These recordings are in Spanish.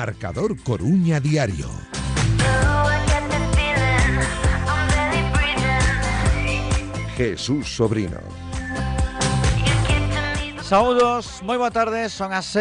Marcador Coruña Diario. Jesús Sobrino. Saúdos, moi boa tarde, son as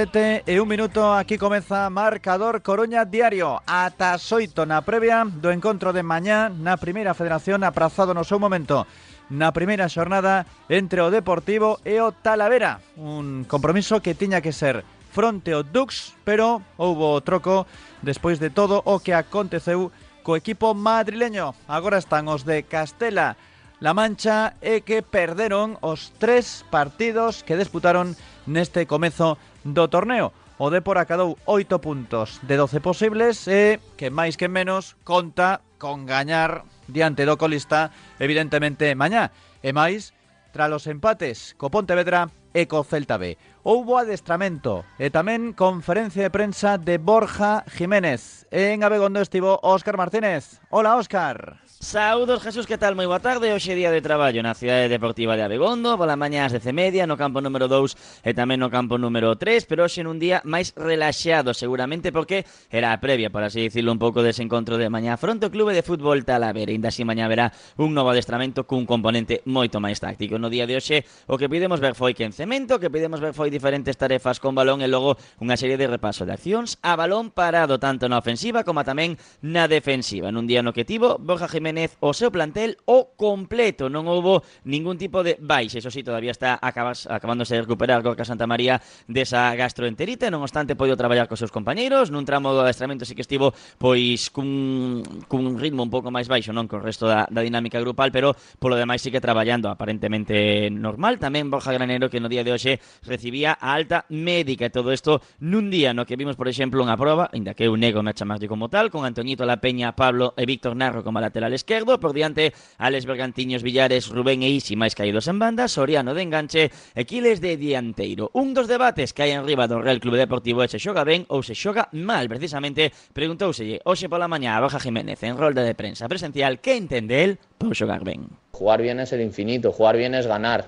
7:01, aquí comeza Marcador Coruña Diario. Ata as 8 na previa do encontro de mañá na Primeira Federación, aprazado no seu momento na primeira xornada entre o Deportivo e o Talavera. Un compromiso que tiña que ser fronte ao Dux, pero houbo troco despois de todo o que aconteceu co equipo madrileño. Agora están os de Castela-La Mancha e que perderon os 3 partidos que disputaron neste comezo do torneo. O Depor acadou 8 puntos de 12 posibles e, que máis que menos, conta con gañar diante do colista, evidentemente, mañá. E máis, tras os empates co Pontevedra e co Celta B. Houbo adestramento e tamén conferencia de prensa de Borja Jiménez. En Abegondo estivo Óscar Martínez. Hola, Óscar. Saúdos, Jesús, que tal? Moi boa tarde. Hoxe día de traballo na cidade deportiva de Abegondo, pola mañá ás 10:30 no campo número 2 e tamén no campo número 3, pero hoxe nun día máis relaxado seguramente porque era a previa, por así dicirlo, un pouco dese encontro de mañá fronte ao Clube de Fútbol Talavera. Inda así mañá verá un novo adestramento cun componente moito máis táctico. No día de hoxe o que pidemos ver foi quencemento, o que pidemos ver foi diferentes tarefas con balón e logo unha serie de repaso de accións a balón parado tanto na ofensiva como tamén na defensiva. Nun día no que tivo Borja Jiménez o seu plantel o completo, non houbo ningún tipo de baixa. Eso sí, todavía está acabándose de recuperar Gorka Santamaría desa gastroenterite, non obstante podido traballar cos seus compañeiros. Nun tramo do adestramento sí que estivo pois cun ritmo un pouco máis baixo, non co resto da dinámica grupal, pero polo demais sí que traballando aparentemente normal. Tamén Borja Granero, que no día de hoxe recibía a alta médica, e todo isto nun día no que vimos, por exemplo, unha proba, ainda que eu nego me chamarlle como tal, con Antoñito La Peña, Pablo e Víctor Narro como lateral esquerdo, por diante Alex Bergantiños, Villares, Rubén e Isi máis caídos en banda, Soriano de enganche e Quiles de dianteiro. Un dos debates que hai en riba do Real Clube Deportivo é se xoga ben ou se xoga mal. Precisamente preguntouselle hoxe pola mañá a Borja Jiménez en rolda de prensa presencial que entende el por xogar ben. Jugar bien es el infinito, jugar bien es ganar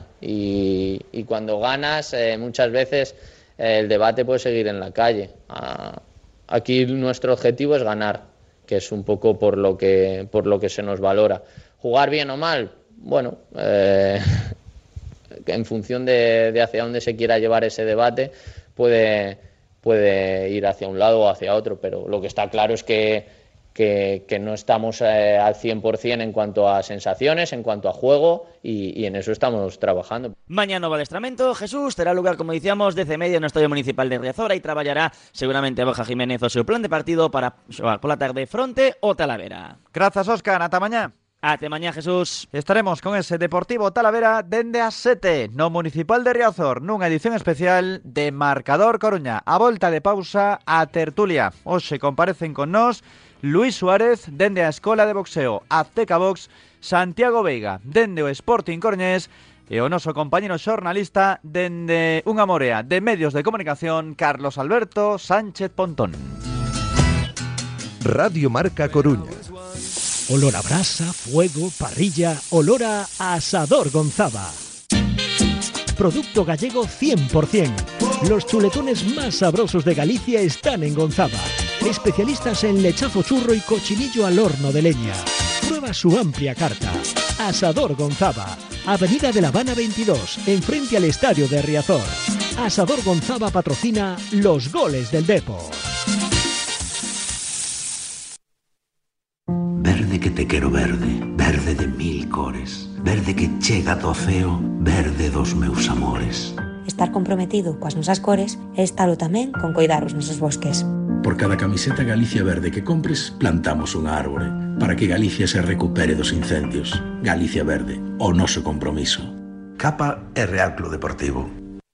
y cuando ganas muchas veces el debate puede seguir en la calle. Aquí nuestro objetivo es ganar, que es un poco por lo que se nos valora. ¿Jugar bien o mal? Bueno, en función de hacia dónde se quiera llevar ese debate, puede ir hacia un lado o hacia otro, pero lo que está claro es que no estamos al 100% en cuanto a sensaciones, en cuanto a juego, y en eso estamos trabajando. Mañana no adestramento, Jesús, terá lugar, como dicíamos, 10:30 no Estadio Municipal de Riazor, e traballará seguramente Borja Jiménez o seu plan de partido para xogar pola tarde fronte ao Talavera. Grazas, Óscar, ata mañá. Até mañá, Jesús. Estaremos con ese Deportivo Talavera dende as 7 no Municipal de Riazor nunha edición especial de Marcador Coruña. A volta de pausa a tertulia. Hoxe comparecen con nós Luis Suárez dende a Escola de Boxeo Azteca Box, Santiago Veiga dende o Sporting Coruñés e o noso compañero xornalista dende unha morea de medios de comunicación, Carlos Alberto Sánchez Pontón. Radio Marca Coruña. Olor a brasa, fuego, parrilla, olor a Asador Gonzaba. Producto gallego 100%. Los chuletones más sabrosos de Galicia están en Gonzaba. Especialistas en lechazo churro y cochinillo al horno de leña. Prueba su amplia carta. Asador Gonzaba. Avenida de La Habana 22, enfrente al estadio de Riazor. Asador Gonzaba patrocina los goles del Depor. Verde que te quero verde, verde de mil cores, verde que chega do ceo, verde dos meus amores. Estar comprometido coas nosas cores é estalo tamén con coidar os nosos bosques. Por cada camiseta Galicia Verde que compres, plantamos unha árbore para que Galicia se recupere dos incendios. Galicia Verde, o noso compromiso. Capa e Real Club Deportivo.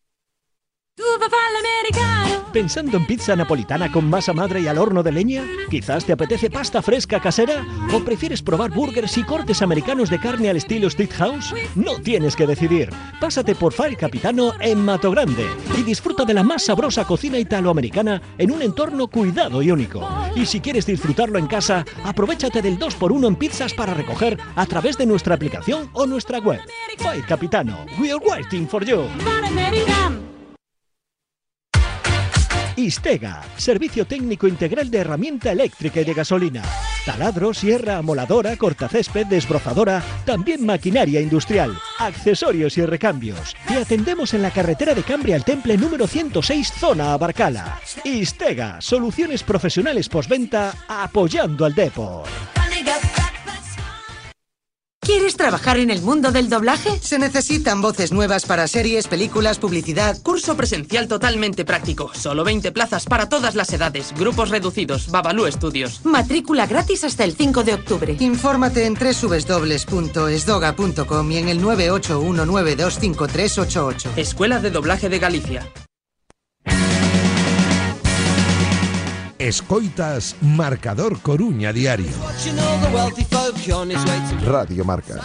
¿Pensando en pizza napolitana con masa madre y al horno de leña? ¿Quizás te apetece pasta fresca casera? ¿O prefieres probar burgers y cortes americanos de carne al estilo Steakhouse? No tienes que decidir. Pásate por File Capitano en Mato Grande y disfruta de la más sabrosa cocina italoamericana en un entorno cuidado y único. Y si quieres disfrutarlo en casa, aprovéchate del 2x1 en pizzas para recoger a través de nuestra aplicación o nuestra web. File Capitano, we are waiting for you. Istega, servicio técnico integral de herramienta eléctrica y de gasolina. Taladro, sierra, amoladora, cortacésped, desbrozadora, también maquinaria industrial, accesorios y recambios. Te atendemos en la carretera de Cambria al Temple número 106, zona Abarcala. Istega, soluciones profesionales postventa apoyando al deporte. ¿Quieres trabajar en el mundo del doblaje? Se necesitan voces nuevas para series, películas, publicidad. Curso presencial totalmente práctico. Solo 20 plazas para todas las edades. Grupos reducidos. Babalu Estudios. Matrícula gratis hasta el 5 de octubre. Infórmate en www.esdoga.com y en el 981925388. Escuela de Doblaje de Galicia. Escoitas Marcador Coruña Diario. Radio Marca.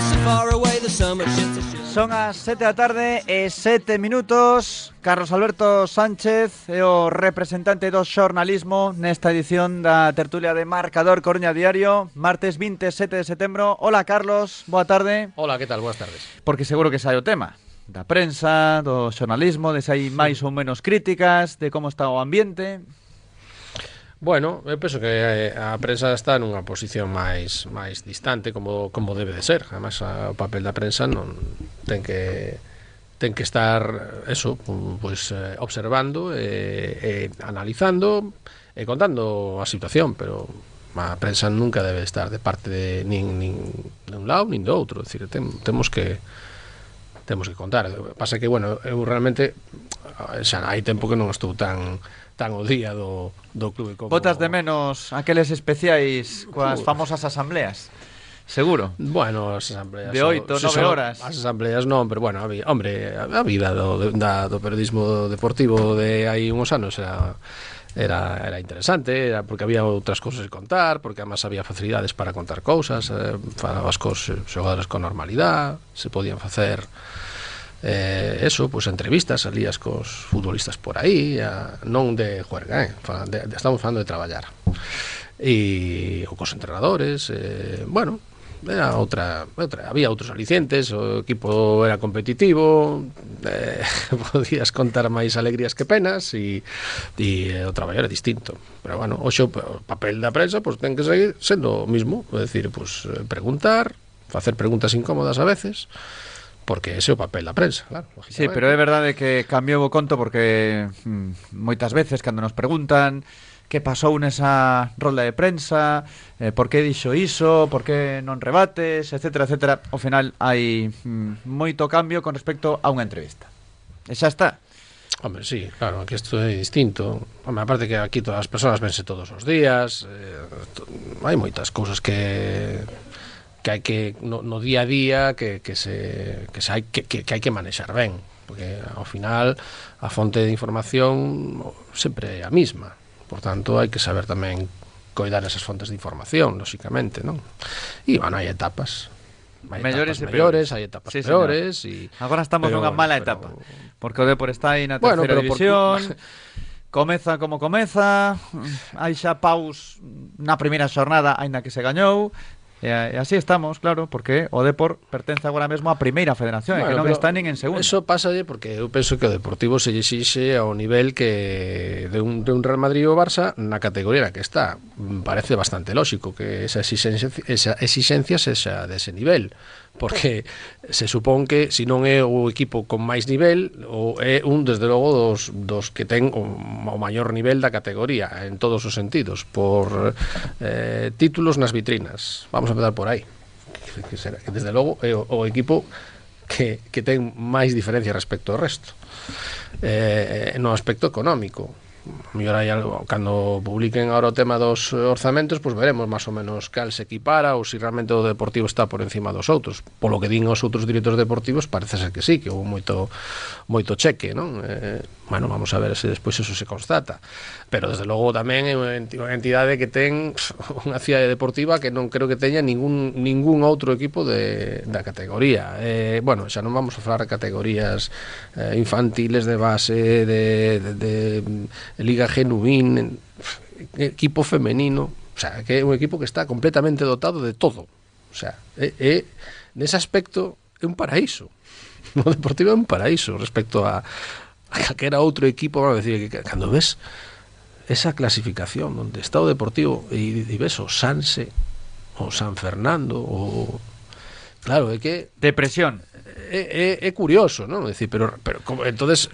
Son as 7 da tarde e 7 minutos. Carlos Alberto Sánchez é o representante do xornalismo nesta edición da tertulia de Marcador Coruña Diario, martes 27 de setembro. Hola Carlos, boa tarde. Hola, que tal? Boas tardes. Porque seguro que sai o tema da prensa, do xornalismo, de se hai máis ou menos críticas, de como está o ambiente. Bueno, eu penso que a prensa está nunha posición máis distante como debe de ser. Además, o papel da prensa non ten que estar eso, pues observando, analizando e contando a situación, pero a prensa nunca debe estar de parte de nin de un lado nin do outro. É dicir, temos que contar. Pasa que, bueno, eu realmente xa hai tempo que non estou tan o día do clube como... Botas de menos aqueles especiais coas famosas asambleas, seguro. Bueno, as asambleas de 8, 9 horas. As asambleas non, pero bueno, a vida do periodismo deportivo de hai uns anos era interesante, era porque había outras cousas que contar, porque además había facilidades para contar cousas, falabas cos xogadores con normalidade, se podían facer pues entrevistas, salías cos futbolistas por aí, non de juerga, estamos falando de traballar, e cos entrenadores, bueno, era outra, había outros alicientes, o equipo era competitivo, podías contar máis alegrías que penas, e o traballo era distinto. Pero bueno, hoxe o papel da prensa pues ten que seguir sendo o mismo, é dicir, pues preguntar, facer preguntas incómodas a veces, porque ese é o papel da prensa, claro. Sí, pero é verdade que cambiou o conto porque moitas veces cando nos preguntan que pasou nesa rolda de prensa, por que dixo iso, por que non rebates, etcétera, etcétera, ao final hai moito cambio con respecto a unha entrevista. E xa está. Hombre, sí, claro, aquí isto é distinto. Hombre, aparte que aquí todas as persoas vense todos os días, hai moitas cousas que hai que no día a día que hai que manexar ben, porque ao final a fonte de información sempre é a mesma, por tanto hai que saber tamén coidar esas fontes de información, lóxicamente, non? E bueno, hai etapas mellores, hai etapas peores e agora estamos nunha mala etapa, porque o Depor está aí na terceira división. Comeza como comeza, hai xa paus na primeira xornada, aínda que se gañou. E así estamos, claro, porque o Depor pertence agora mesmo á primeira federación, bueno, que non está nin en segunda. Eso pásalle porque eu penso que o Deportivo se exixe ao nivel que de un Real Madrid ou Barça na categoría que está. Parece bastante lóxico que esa exixencia sexa dese nivel, porque se supón que se non é o equipo con máis nivel, ou é desde logo dos que ten o maior nivel da categoría en todos os sentidos, por títulos nas vitrinas. Vamos a empezar por aí, que desde logo é o equipo que ten máis diferencia respecto ao resto, no aspecto económico. Mellor hai algo, cando publiquen agora o tema dos orzamentos, pues veremos máis ou menos cal se equipara ou se realmente o Deportivo está por encima dos outros. Polo que din os outros directores deportivos, parece ser que sí, que houve moito cheque, non? Bueno, vamos a ver se despois eso se constata. Pero desde logo tamén é unha entidade que ten unha cidade deportiva que non creo que teña ningún outro equipo da categoría. Bueno, xa non vamos a falar de categorías infantiles, de base, de Liga Genuín, equipo femenino, o sea, que é un equipo que está completamente dotado de todo. O sea, nese aspecto é un paraíso. O Deportivo é un paraíso respecto a calquera outro equipo, vamos a decir, que cando ves esa clasificación onde está o Deportivo e ves o Sanse, o San Fernando, o... Claro, é que... Depresión. É curioso, non? Decir, pero entonces,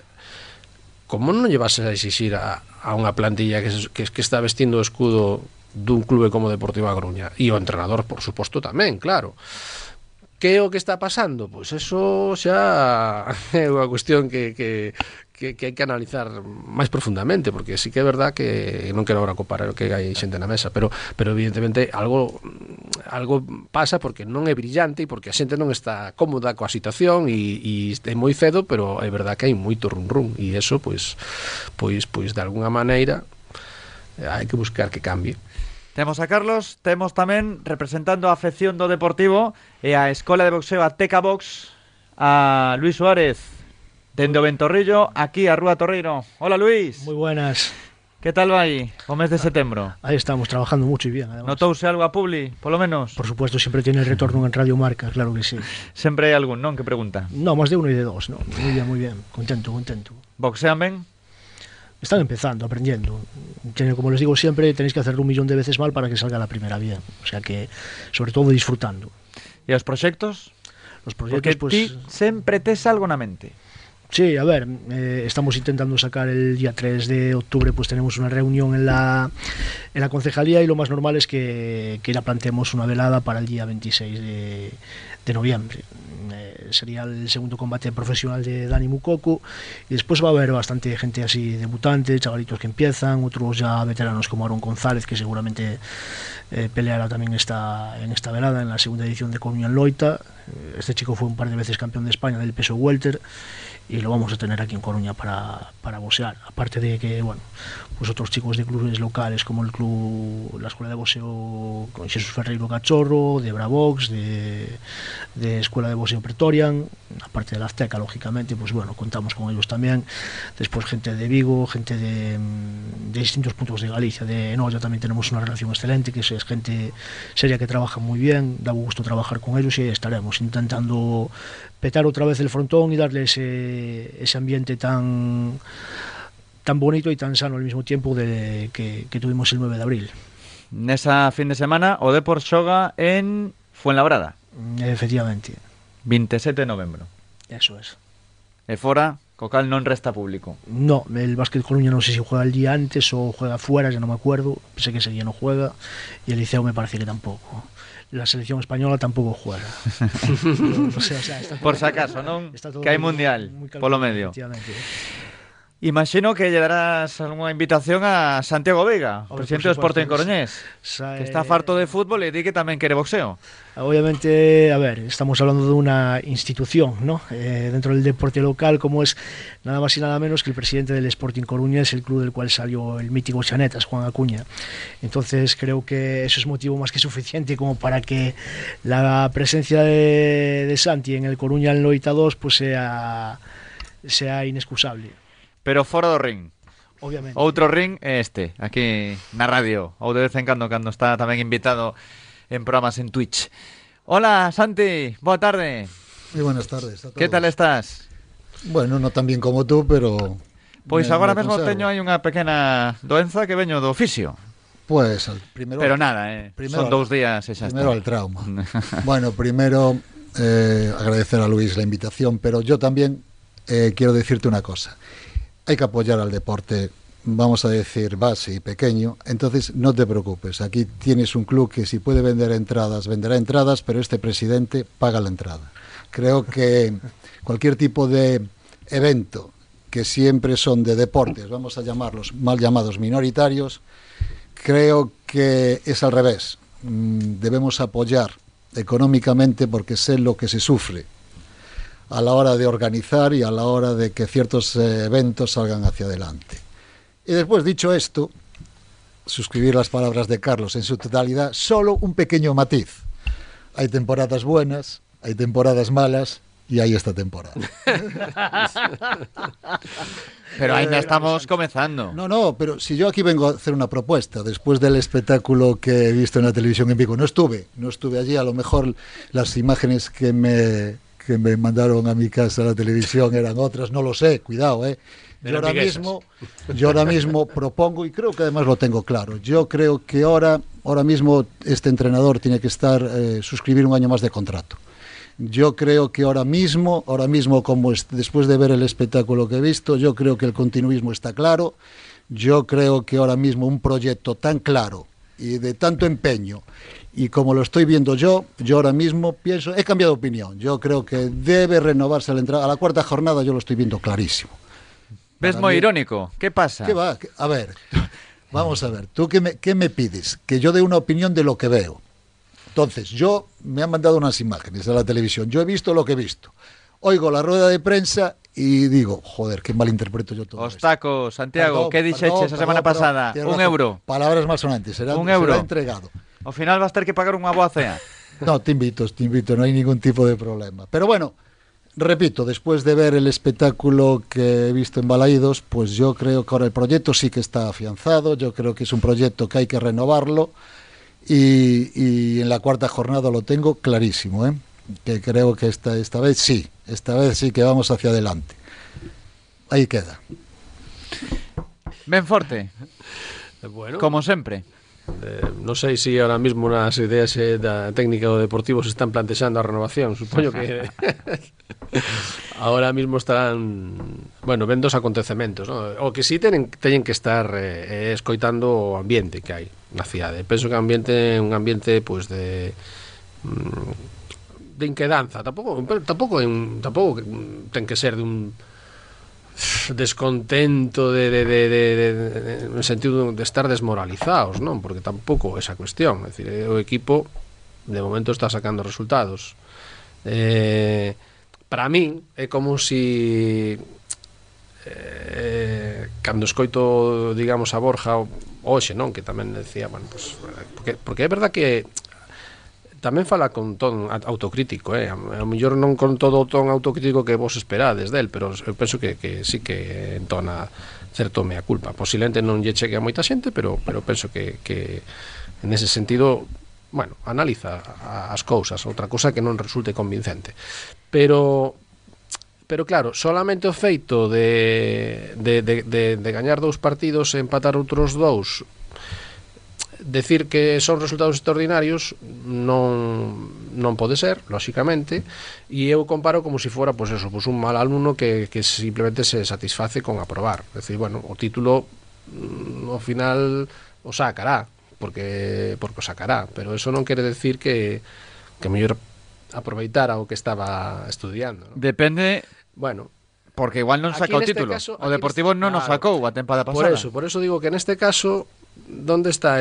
como non lle vas a exixir a unha plantilla que está vestindo o escudo dun clube como Deportivo A Coruña? E o entrenador, por suposto, tamén, claro. Que é o que está pasando? Pois eso xa é unha cuestión que hai que analizar máis profundamente, porque sí que é verdad que non quero agora comparar o que hai xente na mesa, pero evidentemente algo pasa, porque non é brillante e porque a xente non está cómoda coa situación e é moi cedo, pero é verdad que hai moito run e eso pois de alguna maneira hai que buscar que cambie. Temos a Carlos, temos tamén representando a afección do Deportivo e a Escola de Boxeo Ateca Box a Luis Suárez dende o Ventorrillo, aquí a Rúa Torreiro. Hola Luis. Muy buenas. Que tal vai o mes de setembro? Ahí estamos trabajando mucho y bien, además. Notouse algo a Publi, polo menos? Por supuesto, siempre tiene el retorno en Radio Marca, claro que sí. Sempre hai algún, non? Que pregunta? No, más de uno y de dos, ¿no? Muy bien, contento. ¿Boxean ben? Están empezando, aprendiendo. Como les digo siempre, tenéis que hacerlo 1 millón de veces mal para que salga la primera bien. O sea que, sobre todo, disfrutando. ¿Y os proxectos? Los proyectos, porque pues... ti sempre tes algo na mente. Sí, a ver, estamos intentando sacar el día 3 de octubre, pues tenemos una reunión en la concejalía y lo más normal es que la planteemos una velada para el día 26 de noviembre. Sería el segundo combate profesional de Dani Mucoco y después va a haber bastante gente así debutante, chavalitos que empiezan, otros ya veteranos como Aaron González, que seguramente peleará también en esta velada en la segunda edición de Coruña en Loita. Este chico fue un par de veces campeón de España del peso welter y lo vamos a tener aquí en Coruña para boxear, aparte de que, bueno, pues otros chicos de clubes locales como el club, la Escuela de Boxeo con Jesús Ferreiro Cachorro, de Bravox, de Escuela de Boxeo Pretorian, aparte de la Azteca, lógicamente, pues bueno, contamos con ellos también. Después gente de Vigo, gente de distintos puntos de Galicia, de Noia también tenemos una relación excelente, que es gente seria que trabaja muy bien, da gusto trabajar con ellos y ahí estaremos intentando petar otra vez el frontón y darle ese ambiente tan bonito y tan sano al mismo tiempo que tuvimos el 9 de abril. Nesa fin de semana o Depor xoga en Fuenlabrada. Efectivamente. 27 de novembro. Eso es. E fora, co cal non resta público. No, el Básquet Coruña no sé si juega el día antes o juega fuera, ya no me acuerdo. Sé que ese día no juega y el Liceo me parece que tampoco. La selección española tampoco juega. O sea, por si acaso, non? Que hai mundial polo medio. Imagino que lle darás algunha invitación a Santiago Veiga, presidente do Sporting Coruñés, que está farto de fútbol e di que tamén quere boxeo. Obviamente, a ver, estamos hablando de una institución, ¿no? Dentro del deporte local, como es nada más y nada menos que el presidente del Sporting Coruñés, el club del cual salió el mítico Chanetas, Juan Acuña. Entonces creo que eso es motivo más que suficiente como para que la presencia de Santi en el Coruña en Loita 2 pues sea inexcusable. Pero fora do ring. Obviamente. Outro ring é este, aquí na radio, ou de vez en cando está tamén invitado en programas en Twitch. Hola, Santi, boa tarde. Muy buenas tardes a todos. Que tal estás? Bueno, no tan bien como tú, pero... Pois agora mesmo teño aí unha pequena doenza que veño do fisio. Pues primero... Pero nada, son 2 días e xa está. Primero al trauma. Bueno, primero agradecer a Luis la invitación, pero yo también quiero decirte una cosa. Hay que apoyar al deporte, vamos a decir, base y pequeño, entonces no te preocupes, aquí tienes un club que si puede vender entradas, venderá entradas, pero este presidente paga la entrada. Creo que cualquier tipo de evento que siempre son de deportes, vamos a llamarlos mal llamados minoritarios, creo que es al revés. Debemos apoyar económicamente porque sé lo que se sufre a la hora de organizar y a la hora de que ciertos eventos salgan hacia adelante. Y después, dicho esto, suscribir las palabras de Carlos en su totalidad, solo un pequeño matiz. Hay temporadas buenas, hay temporadas malas y hay esta temporada. Pero ainda estamos comenzando. No, pero si yo aquí vengo a hacer una propuesta, después del espectáculo que he visto en la televisión en Vigo, no estuve allí, a lo mejor las imágenes que que me mandaron a mi casa a la televisión eran otras, no lo sé, cuidado, Yo ahora mismo propongo, y creo que además lo tengo claro, yo creo que ahora mismo este entrenador tiene que suscribir un año más de contrato. Yo creo que ahora mismo como después de ver el espectáculo que he visto, yo creo que el continuismo está claro. Yo creo que ahora mismo un proyecto tan claro y de tanto empeño, y como lo estoy viendo yo ahora mismo pienso, he cambiado de opinión. Yo creo que debe renovarse la entrada. A la cuarta jornada yo lo estoy viendo clarísimo. ¿Ves muy irónico? ¿Qué pasa? ¿Qué va? A ver, vamos a ver. ¿Tú qué me pides? Que yo dé una opinión de lo que veo. Entonces, me han mandado unas imágenes de la televisión. Yo he visto lo que he visto. Oigo la rueda de prensa y digo, joder, qué mal interpreto yo todo. Ostaco, Santiago, ¿qué dixeches esa semana pasada? Un euro. Palabras más sonantes, será entregado. Ao final vas ter que pagar unha boa cea. No, te invito, no hay ningún tipo de problema. Pero bueno, repito, después de ver el espectáculo que he visto en Balaídos, pues yo creo que ahora el proyecto sí que está afianzado, yo creo que es un proyecto que hay que renovarlo, y en la cuarta jornada lo tengo clarísimo, que creo que esta vez sí que vamos hacia adelante. Aí queda. Ben forte. Bueno, como sempre. Non sei se ahora mismo nas ideas da técnica do Deportivo se están plantexando a renovación. Supoño que ahora mismo estarán, vendo os acontecementos, ¿no? O que sí teñen que estar escoitando o ambiente que hai na cidade. Penso que un ambiente pues de inquedanza. Tampouco ten que ser de un descontento en el sentido de estar desmoralizados, non? Porque tampouco esa cuestión, é dicir, o equipo de momento está sacando resultados. Para min é como si cando escoito, digamos, a Borja hoxe, non? Que tamén decía, porque é verdad que tamén fala con ton autocrítico, a mellor non con todo o ton autocrítico que vos esperades del, pero eu penso que sí que entona certo mea culpa. Posiblemente non lle chegue a moita xente, pero penso que en ese sentido, analiza as cousas, outra cousa que non resulte convincente. Pero claro, solamente o feito de gañar 2 partidos e empatar outros 2, decir que son resultados extraordinarios non pode ser, lóxicamente, e eu comparo como se fora un mal alumno que simplemente se satisface con aprobar. É dicir, o título ao final o sacará, porque o sacará, pero eso non quere decir que mellor aproveitara o que estaba estudiando, ¿no? Depende, porque igual non saca o título. O Deportivo non nos sacou a tempada pasada. Por eso digo que neste caso, ¿dónde está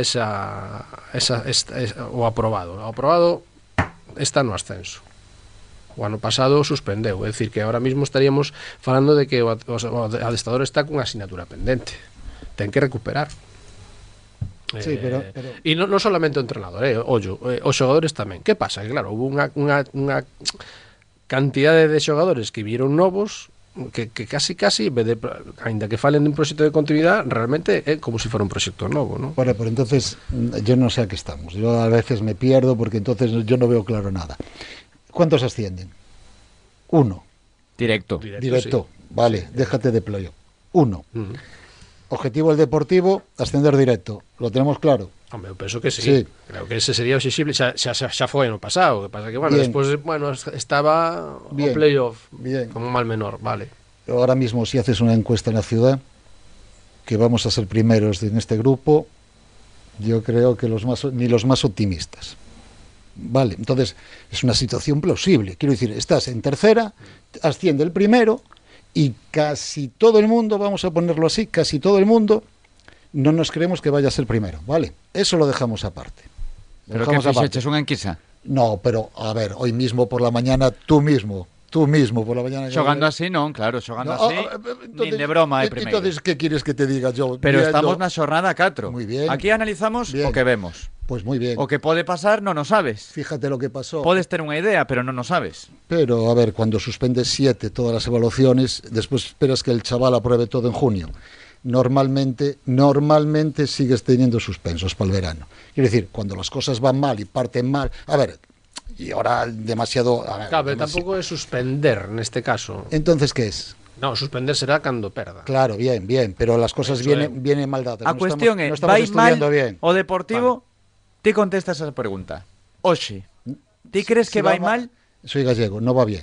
o aprobado? O aprobado está no ascenso. O ano pasado suspendeu, é dicir, que ahora mismo estaríamos falando de que o adestrador está cunha asignatura pendente. Ten que recuperar. Sí, pero... E non solamente o entrenador, os xogadores tamén. Que pasa? Que claro, hubo unha cantidade de xogadores que vieron novos que casi ainda que falen de un proxecto de continuidade, realmente é como se fora un proxecto novo, ¿no? Bueno, pero entonces yo no sé a qué estamos. Yo a veces me pierdo porque entonces yo no veo claro nada. ¿Cuántos ascienden? 1. Directo, sí. Vale, sí. Déjate de playoff. 1. Objetivo del Deportivo, ascender directo. ¿Lo tenemos claro? Hombre, eu penso que sí. Creo que ese sería exigible, xa foi no pasado. Que pasa que, despois, estaba o playoff como mal menor, vale. Ahora mismo, si haces una encuesta en la ciudad, que vamos a ser primeros en este grupo, yo creo que ni los más optimistas. Vale, entonces, es una situación plausible. Quiero decir, estás en tercera, asciende el primero, y casi todo el mundo, vamos a ponerlo así, casi todo el mundo, no nos creemos que vaya a ser primero, ¿vale? Eso lo dejamos aparte. ¿Pero qué fixeches, unha enquisa? No, pero, a ver, hoy mismo por la mañana, tú mismo por la mañana... Xogando así, non, claro, xogando así, nin de broma é primeiro. Entonces, ¿qué quieres que te diga yo? Pero estamos na xornada 4. Muy bien. Aquí analizamos o que vemos. Pues muy bien. O que pode pasar non o sabes. Fíjate lo que pasó. Podes ter unha idea, pero non o sabes. Pero, a ver, cuando suspendes 7 todas las evaluaciones, después esperas que el chaval apruebe todo en junio. Normalmente sigues teniendo suspensos para el verano. Quiero decir, cuando las cosas van mal y parten mal... A ver, y ahora demasiado... Claro, pero tampoco es suspender en este caso. Entonces, ¿qué es? No, suspender será cando perda. Claro, bien, pero las cosas vienen mal dadas. A cuestión é, vai mal o Deportivo? Ti contestas esa pregunta. Oxe, ti crees que vai mal? Soy gallego, no va bien.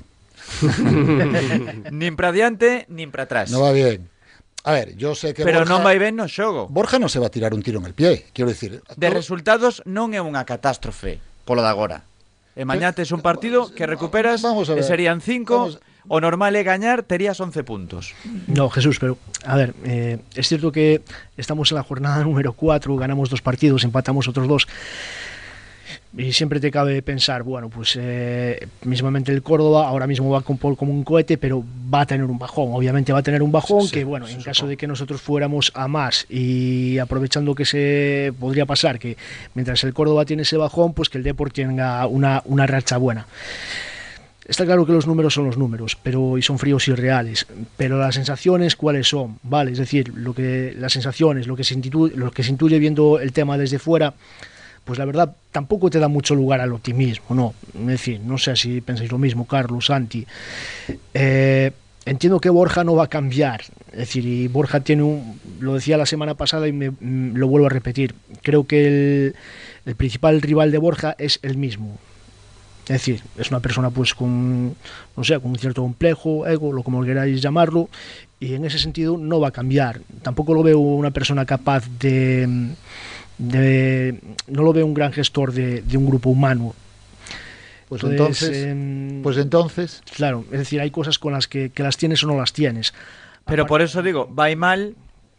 Nin para diante, nin para atrás. No va bien. A ver, yo sé que pero Borja, non vai ben no xogo. Borja non se va a tirar un tiro en el pie, quiero decir. De resultados non é unha catástrofe polo de agora. E mañá tes un partido que recuperas e serían 5, o normal é gañar, terías 11 puntos. No, Jesús, pero a ver, es cierto que estamos en la jornada número 4, ganamos 2 partidos, empatamos otros 2. Y siempre te cabe pensar, bueno, pues mismamente el Córdoba ahora mismo va como un cohete, pero va a tener un bajón, obviamente va a tener un bajón, que bueno, en caso de que nosotros fuéramos a más y aprovechando que se podría pasar, que mientras el Córdoba tiene ese bajón, pues que el Depor tenga una racha buena. Está claro que los números son los números, y son fríos y reales, pero las sensaciones, ¿cuáles son? Vale, es decir, las sensaciones, lo que se intuye viendo el tema desde fuera, pues la verdad tampoco te da mucho lugar al optimismo, ¿no? Es decir, no sé si pensáis lo mismo, Carlos, Santi. Entiendo que Borja no va a cambiar, es decir, y Borja lo decía la semana pasada y lo vuelvo a repetir, creo que el principal rival de Borja es el mismo. Es decir, es una persona pues con un cierto complejo, ego, lo como queráis llamarlo, y en ese sentido no va a cambiar. Tampoco lo veo una persona capaz no lo veo un gran gestor de un grupo humano. Pues entonces, claro, es decir, hay cosas con las que las tienes o no las tienes. Pero por eso digo, vai mal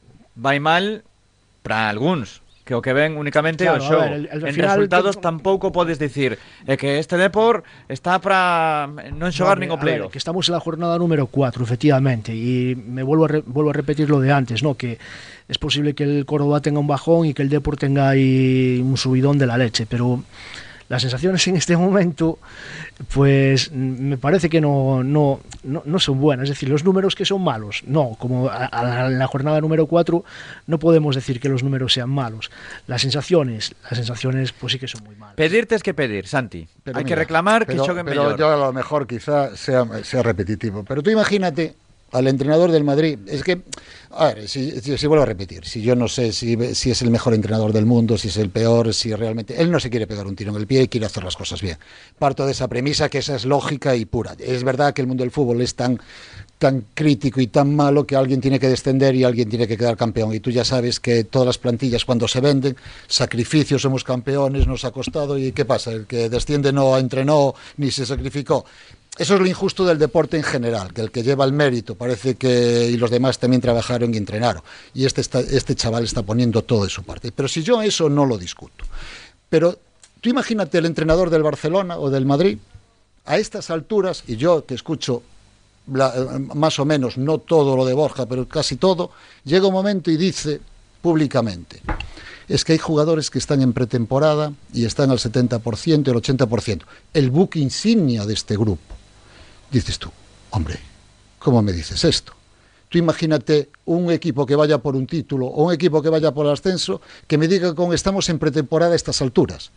para algúns, que o que ven únicamente claro, o xogo. En final, resultados tampouco podes dicir que este Depor está para non xogar nin o playoff. Que estamos en la jornada número 4, efectivamente, y me vuelvo a repetir lo de antes, ¿no? Que es posible que el Córdoba tenga un bajón y que el Depor tenga ahí un subidón de la leche, pero las sensaciones en este momento pues me parece que no son buenas, es decir, los números que son malos, no, como en la jornada número 4 no podemos decir que los números sean malos, las sensaciones pues sí que son muy malas. Pedirte es que pedir, Santi, hay que reclamar que xoguen mellor. Pero yo a lo mejor quizá sea repetitivo, pero tú imagínate al entrenador del Madrid, es que, a ver, si vuelvo a repetir, si yo no sé si es el mejor entrenador del mundo, si es el peor, si realmente él no se quiere pegar un tiro en el pie y quiere hacer las cosas bien. Parto de esa premisa que esa es lógica y pura. Es verdad que el mundo del fútbol es tan crítico y tan malo que alguien tiene que descender y alguien tiene que quedar campeón, y tú ya sabes que todas las plantillas cuando se venden, sacrificios, somos campeones, nos ha costado, y ¿qué pasa? El que desciende no entrenó ni se sacrificó. Eso es lo injusto del deporte en general, que el que lleva el mérito parece que y los demás también trabajaron y entrenaron, y este chaval está poniendo todo de su parte. Pero si yo eso no lo discuto, pero tú imagínate el entrenador del Barcelona o del Madrid a estas alturas, y yo que escucho más o menos, no todo lo de Borja, pero casi todo, llega un momento y dice públicamente: es que hay jugadores que están en pretemporada y están al 70%, el 80%, el buque insignia de este grupo. Dices tú, hombre, ¿cómo me dices esto? Tú imagínate un equipo que vaya por un título o un equipo que vaya por el ascenso, que me diga que estamos en pretemporada a estas alturas.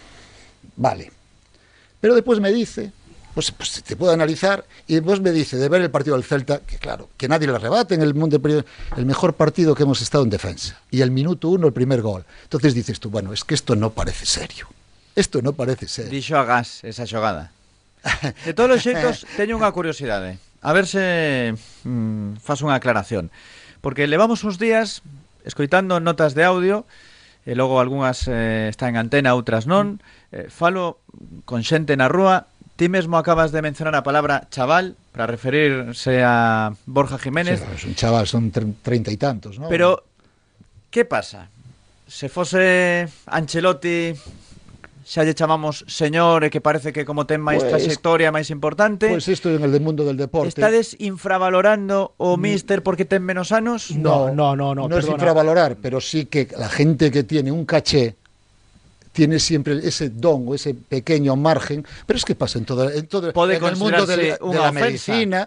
Vale. Pero después me dice, pues te puedo analizar, y después me dice de ver el partido del Celta, que claro, que nadie le rebate en el mundo, el mejor partido que hemos estado en defensa. Y al minuto 1 el primer gol. Entonces dices tú, bueno, es que esto no parece serio. Esto no parece serio. Dixo a gas esa xogada. De todos os xeitos, teño unha curiosidade. A ver se faz unha aclaración. Porque levamos uns días escoitando notas de audio, e logo algunhas están en antena, outras non. Falo con xente na rúa. Ti mesmo acabas de mencionar a palabra chaval para referirse a Borja Jiménez. Sí, es un chaval, son 30 y tantos, ¿no? Pero, ¿qué pasa? Se fose Ancelotti, xa lle chamamos señor, e que parece que como ten máis trayectoria, máis importante. Pues isto en el mundo del deporte. Estades infravalorando o míster porque ten menos anos? No es infravalorar, pero sí que la gente que tiene un caché tiene siempre ese don o ese pequeño margen, pero es que pasa en todo en el mundo de la medicina.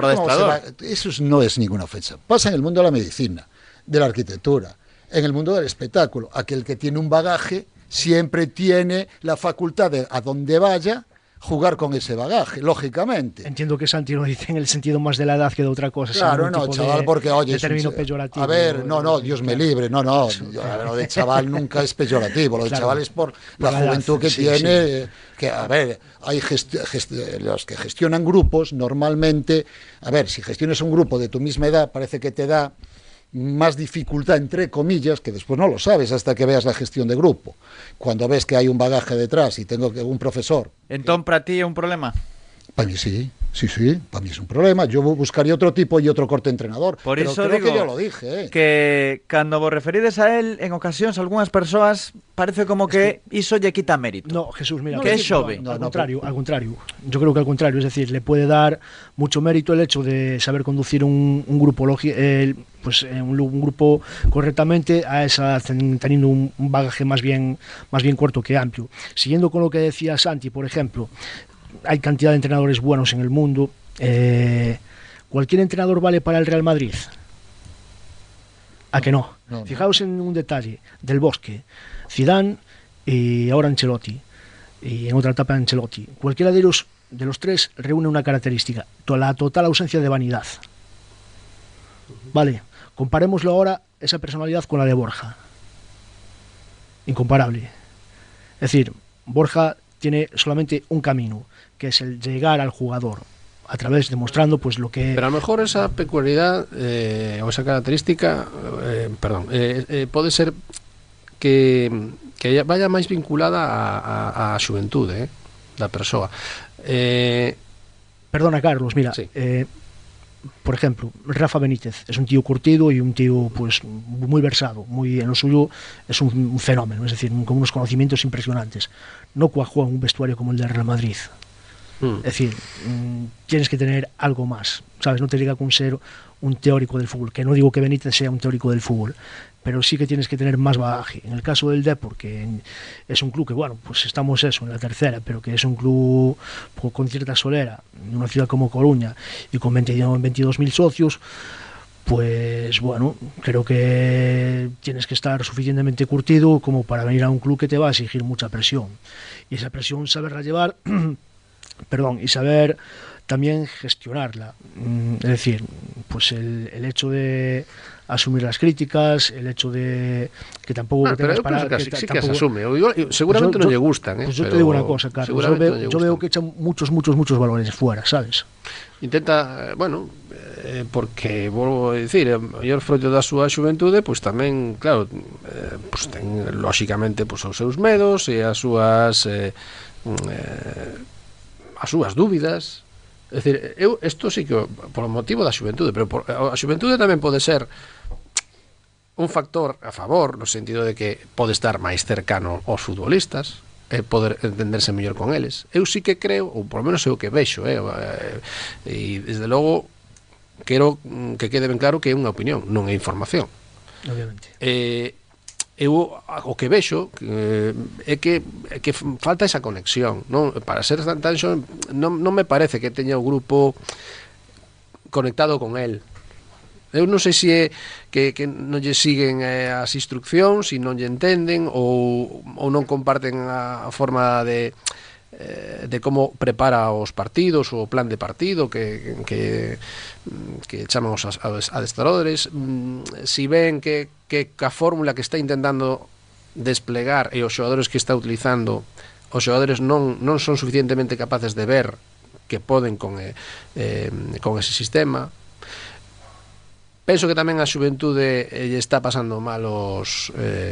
Eso no es ninguna ofensa. Pasa en el mundo de la medicina, de la arquitectura, en el mundo del espectáculo. Aquel que tiene un bagaje siempre tiene la facultad de, a donde vaya, jugar con ese bagaje, lógicamente. Entiendo que Santi lo dice en el sentido más de la edad que de otra cosa. Claro, no, chaval, porque oye, término peyorativo. A ver, no, Dios me libre, no, lo de chaval nunca es peyorativo, lo de chaval es por la juventud que tiene, que a ver, hay los que gestionan grupos, normalmente, a ver, si gestionas un grupo de tu misma edad, parece que te da más dificultad, entre comillas, que después no lo sabes hasta que veas la gestión de grupo. Cuando ves que hay un bagaje detrás y tengo que un profesor... Entón, para ti é un problema? Para mí sí, para mí es un problema. Yo buscaría otro tipo y otro corte entrenador. Por pero iso creo digo que yo lo dije, que cando vos referides a él, en ocasións, algunhas persoas parece como que iso lle quita mérito. No, Jesús, mira, que é xove. Al contrario. Yo creo que al contrario, es decir, le puede dar mucho mérito el hecho de saber conducir un grupo un grupo correctamente a esa, teniendo un bagaje más bien corto que amplio. Siguiendo con lo que decía Santi, por ejemplo, hay cantidad de entrenadores buenos en el mundo. ¿Cualquier entrenador vale para el Real Madrid? ¿A que no? Fijaos en un detalle del Bosque, Zidane y ahora Ancelotti, y en otra etapa Ancelotti. Cualquiera de los tres reúne una característica: la total ausencia de vanidad. Vale, comparémoslo ahora, esa personalidad, con la de Borja. Incomparable. Es decir, Borja tiene solamente un camino, que es el llegar al jugador a través demostrando pues lo que... Pero a lo mejor esa peculiaridad o esa característica pode ser que vaya máis vinculada á xuventude da persoa. Perdona, Carlos, mira, sí. Por ejemplo, Rafa Benítez es un tío curtido y un tío pues muy versado, muy en lo suyo, es un fenómeno, es decir, con unos conocimientos impresionantes. No cuajó en un vestuario como el de Real Madrid. Es decir, tienes que tener algo más, ¿sabes? No te llega con ser un teórico del fútbol, que no digo que Benítez sea un teórico del fútbol, pero sí que tienes que tener más bagaje. En el caso del Depor, que es un club que, bueno, pues estamos en la tercera, pero que es un club con cierta solera, en una ciudad como Coruña, y con 22.000 socios, pues bueno, creo que tienes que estar suficientemente curtido como para venir a un club que te va a exigir mucha presión. Y esa presión saberla llevar... y saber también gestionarla, es decir, pues el hecho de asumir las críticas, el hecho de que tampoco pero para que sí que se asume, seguramente no le gustan, pues yo te digo una cosa, Carlos, yo veo que echan muchos valores fuera, ¿sabes? Intenta, porque volvo a dicir, o mellor froito da súa xuventude, pois tamén, claro, pois ten lóxicamente pois os seus medos e as súas dúbidas. É dicir, isto sí que por motivo da xuventude, pero a xuventude tamén pode ser un factor a favor, no sentido de que pode estar máis cercano aos futbolistas e poder entenderse mellor con eles. Eu sí que creo, ou por lo menos é o que vexo, e desde logo quero que quede ben claro que é unha opinión, non é información. Obviamente. Eu o que vexo é que falta esa conexión, non? Para ser tan xo, non me parece que teña o grupo conectado con el. Eu non sei se é que non lle siguen as instruccións, se non lle entenden ou non comparten a forma de como prepara os partidos, o plan de partido que chaman os adestradores, si ven que a fórmula que está intentando desplegar e os xogadores que está utilizando, os xogadores non son suficientemente capaces de ver que poden con ese sistema. Penso que tamén a xuventude lle está pasando malas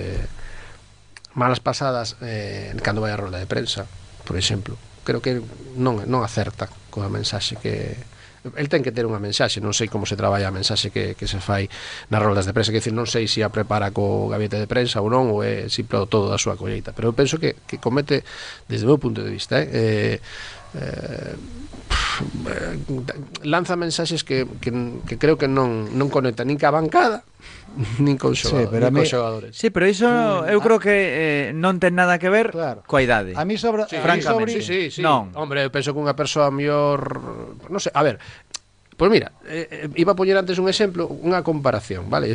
pasadas cando vai a rolda de prensa, por exemplo. Creo que non acerta coa mensaxe que... El ten que ter unha mensaxe, non sei como se traballa a mensaxe que se fai nas roldas de prensa, que decir, non sei se a prepara co gabinete de prensa ou non, ou é simple todo da súa colleita, pero eu penso que comete, desde o meu punto de vista, lanza mensaxes que creo que non conecta nin ca bancada nin con xogadores. Sí, pero iso eu creo que non ten nada que ver coa idade. A mí sobra, francamente. Sí. Non. Hombre, eu penso que unha persoa mellor, non sei, a ver, pois mira, iba a poñer antes un exemplo, unha comparación, vale?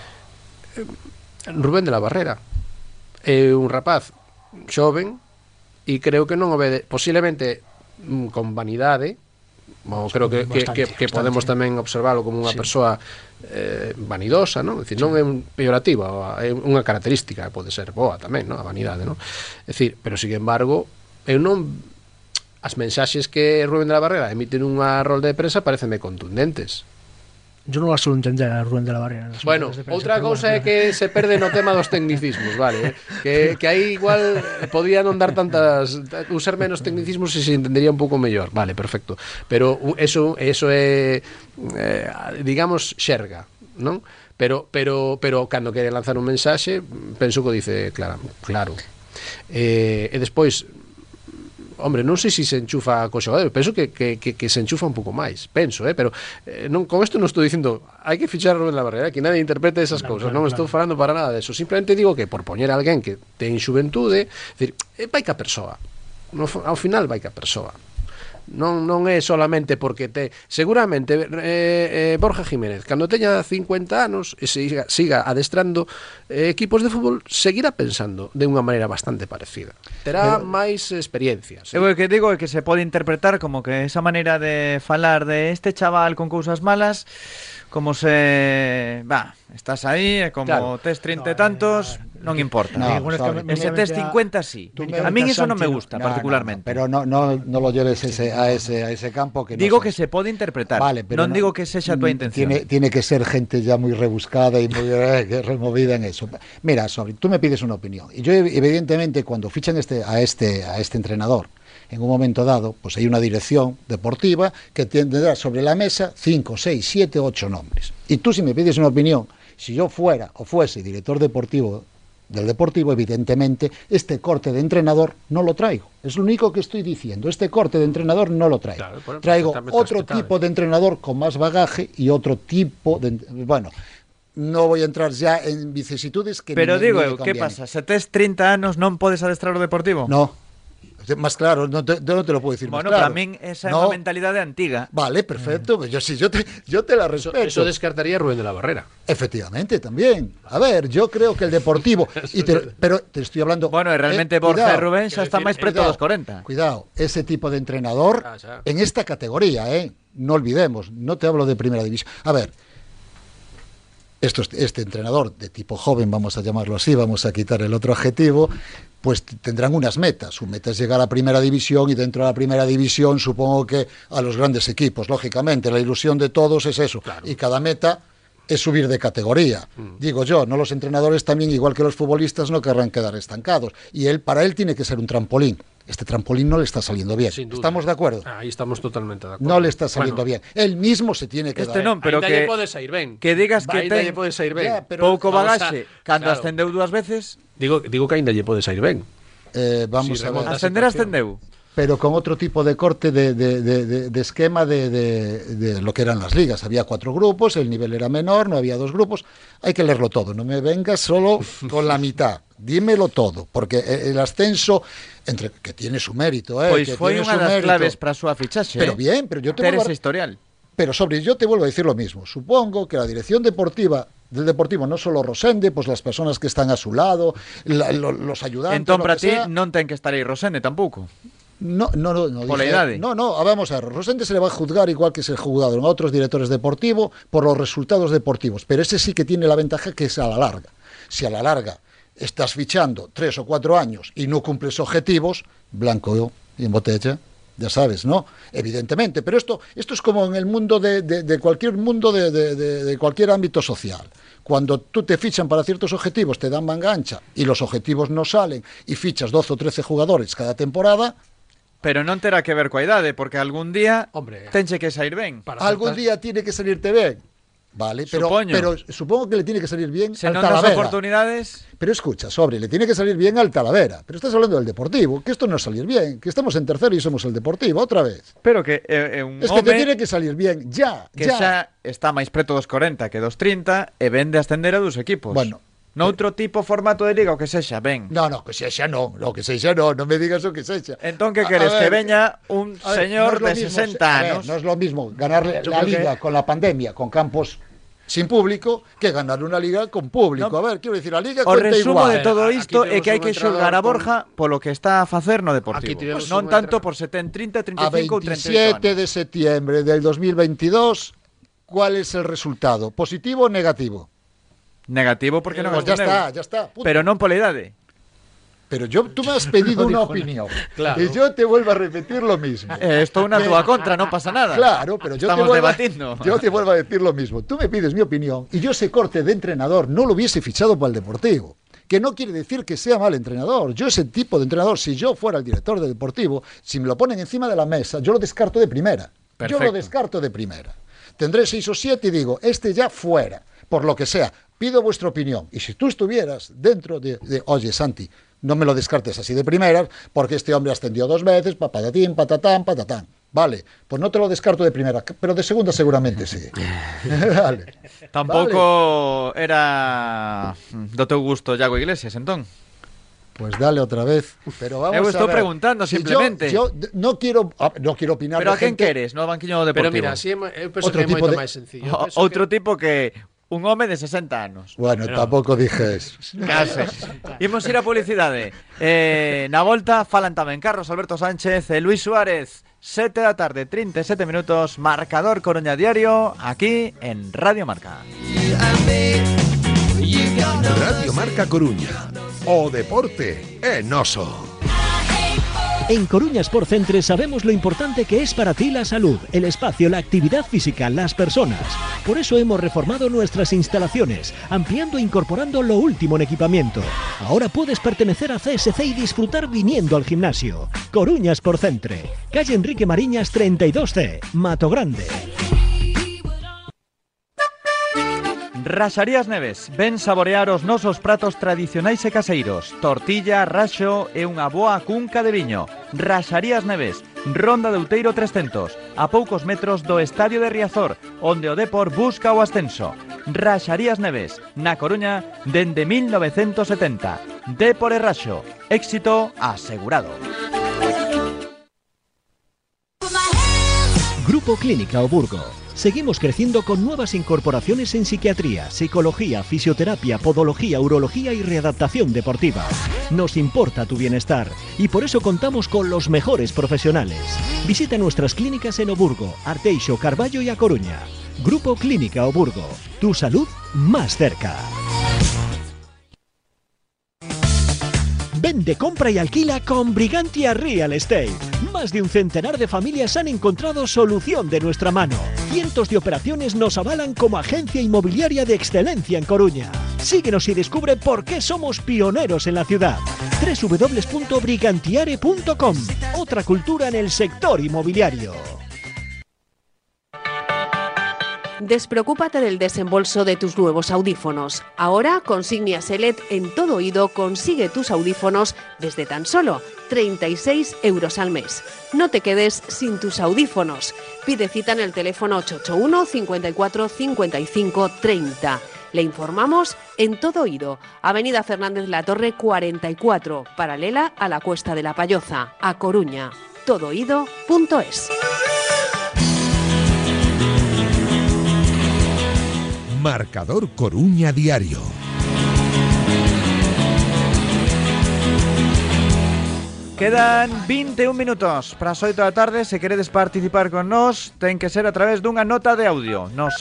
Rubén de la Barrera é un rapaz xoven e creo que non obede posiblemente con vanidade. Creo que podemos tamén observalo como unha persoa vanidosa, non? É dicir, non é peyorativa, é unha característica, pode ser boa tamén, non? A vanidade, non? É dicir, pero sin embargo, eu non as mensaxes que Rubén de la Barrera emite nunha rolda de prensa parecenme contundentes. Yo non a suelo entender a Rubén de la Barrera. Bueno, outra cousa é que se perde no tema dos tecnicismos, vale? Que aí igual podía non dar tantas, usar menos tecnicismos e se entendería un pouco mellor. Vale, perfecto. Pero eso é digamos xerga, non? Pero cando quere lanzar un mensaxe, penso que o dice claro. E despois, hombre, non sei se se enchufa co xogador, penso que se enchufa un pouco máis, penso, pero non, con isto non estou dicindo hai que fichar a Rubén de la Barrera, que nadie interprete esas cousas, non estou falando para nada de eso, simplemente digo que por poñer a alguén que ten xuventude, decir, vai que a persoa, ao final vai que a persoa. Non é solamente porque seguramente Borja Jiménez cando teña 50 anos e siga adestrando equipos de fútbol seguirá pensando de unha maneira bastante parecida, terá máis experiencias. Eu o que digo é que se pode interpretar como que esa maneira de falar de este chaval con cousas malas, como se estás aí e como tes 30 e tantos non importa. Ese tes 50 sí. A min eso non me gusta particularmente. Pero no lo lleves a ese campo que digo que se pode interpretar. Vale, pero non digo que sexa a tua intención. Tiene que ser gente ya muy rebuscada y muy removida en eso. Mira, tú me pides una opinión y yo evidentemente cuando fichan a este entrenador en un momento dado, pues hay una dirección deportiva que tendrá sobre la mesa 5, 6, 7, 8 nombres. Y tú si me pides una opinión, si yo fuera o fuese director deportivo del Deportivo, evidentemente, este corte de entrenador no lo traigo. Es lo único que estoy diciendo. Este corte de entrenador no lo traigo. Claro, traigo otro tipo de entrenador con más bagaje y otro tipo de... Bueno, no voy a entrar ya en vicisitudes que... Pero digo, ¿qué pasa? ¿Se tes 30 anos non podes adestrar o Deportivo? No. Más claro, no te lo puedo decir más claro. Bueno, para min esa é unha mentalidade antiga. Vale, perfecto, yo te la respeto. Eso descartaría a Rubén de la Barrera. Efectivamente, también. A ver, yo creo que el Deportivo pero te estoy hablando... Bueno, realmente Borja e Rubén xa están máis preto dos 40. Cuidado, ese tipo de entrenador en esta categoría, no olvidemos, no te hablo de primera división. A ver, este entrenador de tipo joven, vamos a llamarlo así, vamos a quitar el otro adjetivo, pues tendrán unas metas. Su meta es llegar a primera división y dentro de la primera división supongo que a los grandes equipos, lógicamente, la ilusión de todos es eso, claro. Y cada meta es subir de categoría. Digo yo, no, los entrenadores también, igual que los futbolistas, no querrán quedar estancados. Y para él tiene que ser un trampolín. Este trampolín no le está saliendo bien. ¿Estamos de acuerdo? Ahí estamos totalmente de acuerdo. No le está saliendo bien. Él mismo se tiene que dar. Non, pero que pode sair ben. Que digas que ten pouco bagaxe cando ascendeu dúas veces. Digo que ainda lle pode sair ben. Vamos a ver. Ascendeu. Pero con otro tipo de corte de esquema de lo que eran las ligas. Había 4 grupos, el nivel era menor, no había 2 grupos. Hay que leerlo todo, no me vengas solo con la mitad. Dímelo todo, porque el ascenso, que tiene su mérito, Pois foi unha das claves para a súa fichaxe. Pero bien, pero yo te vuelvo ese historial. Pero yo te vuelvo a decir lo mismo. Supongo que la dirección deportiva del Deportivo, no solo Rosende, pues las personas que están a su lado, los ayudantes. Entón, para ti non ten que estar aí Rosende tampouco. No, por la idade. No, vamos a ver, Rosende se le va a juzgar igual que se juzgaron a otros directores deportivos por los resultados deportivos, pero ese sí que tiene la ventaja que es a la larga. Si a la larga estás fichando 3 o 4 años y no cumples objetivos, blanco y en botella, ya sabes, ¿no? Evidentemente, pero esto es como en el mundo de cualquier mundo de cualquier ámbito social. Cuando tú te fichan para ciertos objetivos, te dan manga ancha y los objetivos no salen y fichas 12 o 13 jugadores cada temporada. Pero non terá que ver coa idade, porque algún día tenche que sair ben. Algún día tiene que salirte ben. Vale, pero supongo que le tiene que salir bien al Talavera. Das oportunidades. Pero escucha, le tiene que salir bien al Talavera. Pero estás hablando del Deportivo, que esto no es salir bien, que estamos en tercero y somos el Deportivo, otra vez. Pero que es que te tiene que salir bien, ya. Que xa está máis preto dos 40 que dos 30 e vende ascender a dos equipos. Bueno. Noutro tipo formato de liga o que sexa, ben. No, que sexa non me digas o que sexa. Entón, que queres? Que veña un señor de 60 anos. No es lo mismo ganar la liga con la pandemia, con campos sin público que ganar una liga con público. A ver, quiero decir, a liga o cuenta resumo igual. de todo isto é que hai que xulgar a Borja polo que está a facer no Deportivo. Non tanto por se ten 30, 35 ou 38 anos. A 27 de septiembre del 2022, ¿cuál es el resultado? ¿Positivo o negativo? Negativo porque non ya está. Punto. Pero non pola idade. Pero tú me has pedido una opinión. Claro. Y yo te vuelvo a repetir lo mismo. Esto es una tua contra, no pasa nada. Claro, pero yo Estamos debatiendo. Yo te vuelvo a decir lo mismo. Tú me pides mi opinión y yo ese corte de entrenador no lo hubiese fichado para el Deportivo. Que no quiere decir que sea mal entrenador. Yo ese tipo de entrenador, si yo fuera el director del Deportivo, si me lo ponen encima de la mesa, yo lo descarto de primera. Perfecto. Yo lo descarto de primera. Tendré 6 o 7 y digo, este ya fuera. Por lo que sea, pido vuestra opinión. Y si tú estuvieras dentro de oye, Santi, no me lo descartes así de primeras, porque este hombre ascendió 2 veces, patatín, patatán, patatán. Vale, pues no te lo descarto de primera, pero de segunda seguramente sí. Vale. Tampouco era do teu gusto Iago Iglesias, entón. Pues dale otra vez, pero vamos a ver. Eu estou preguntando simplemente. Yo no quiero opinar. Pero a quen gente... queres no banquiño do Deportivo? Pero mira, si eu penso que é moito máis sencillo. Outro tipo que un home de 60 anos. Bueno, tampouco dije eso. Case. Imos ir a publicidade. Na volta falan tamén Carlos Alberto Sánchez e Luis Suárez. 7 da tarde, 37 minutos, marcador Coruña Diario, aquí en Radio Marca. Radio Marca Coruña. O deporte é noso. En Coruña Sport Centre sabemos lo importante que es para ti la salud, el espacio, la actividad física, las personas. Por eso hemos reformado nuestras instalaciones, ampliando e incorporando lo último en equipamiento. Ahora puedes pertenecer a CSC y disfrutar viniendo al gimnasio. Coruña Sport Centre, calle Enrique Mariñas 32C, Mato Grande. Raxarías Neves, ven saborear os nosos pratos tradicionais e caseiros. Tortilla, raxo e unha boa cunca de viño. Raxarías Neves, Ronda de Outeiro 300, a poucos metros do Estadio de Riazor, onde o Depor busca o ascenso. Raxarías Neves, na Coruña, dende 1970. Depor e raxo, éxito asegurado. Grupo Clínica O Burgo. Seguimos creciendo con nuevas incorporaciones en psiquiatría, psicología, fisioterapia, podología, urología y readaptación deportiva. Nos importa tu bienestar y por eso contamos con los mejores profesionales. Visita nuestras clínicas en O Burgo, Arteixo, Carballo y A Coruña. Grupo Clínica O Burgo. Tu salud más cerca. Vende, compra y alquila con Brigantia Real Estate. Más de un centenar de familias han encontrado solución de nuestra mano. Cientos de operaciones nos avalan como agencia inmobiliaria de excelencia en Coruña. Síguenos y descubre por qué somos pioneros en la ciudad. www.brigantiare.com. Otra cultura en el sector inmobiliario. Despreocúpate del desembolso de tus nuevos audífonos. Ahora, con Signia Select en todo oído, consigue tus audífonos desde tan solo 36 euros al mes. No te quedes sin tus audífonos. Pide cita en el teléfono 881 54 55 30. Le informamos en todo oído. Avenida Fernández Latorre 44, paralela a la Cuesta de la Palloza, A Coruña. Todooído.es. Marcador Coruña Diario. Quedan 21 minutos para as 8 da tarde. Se queredes participar con nós, ten que ser a través dunha nota de audio no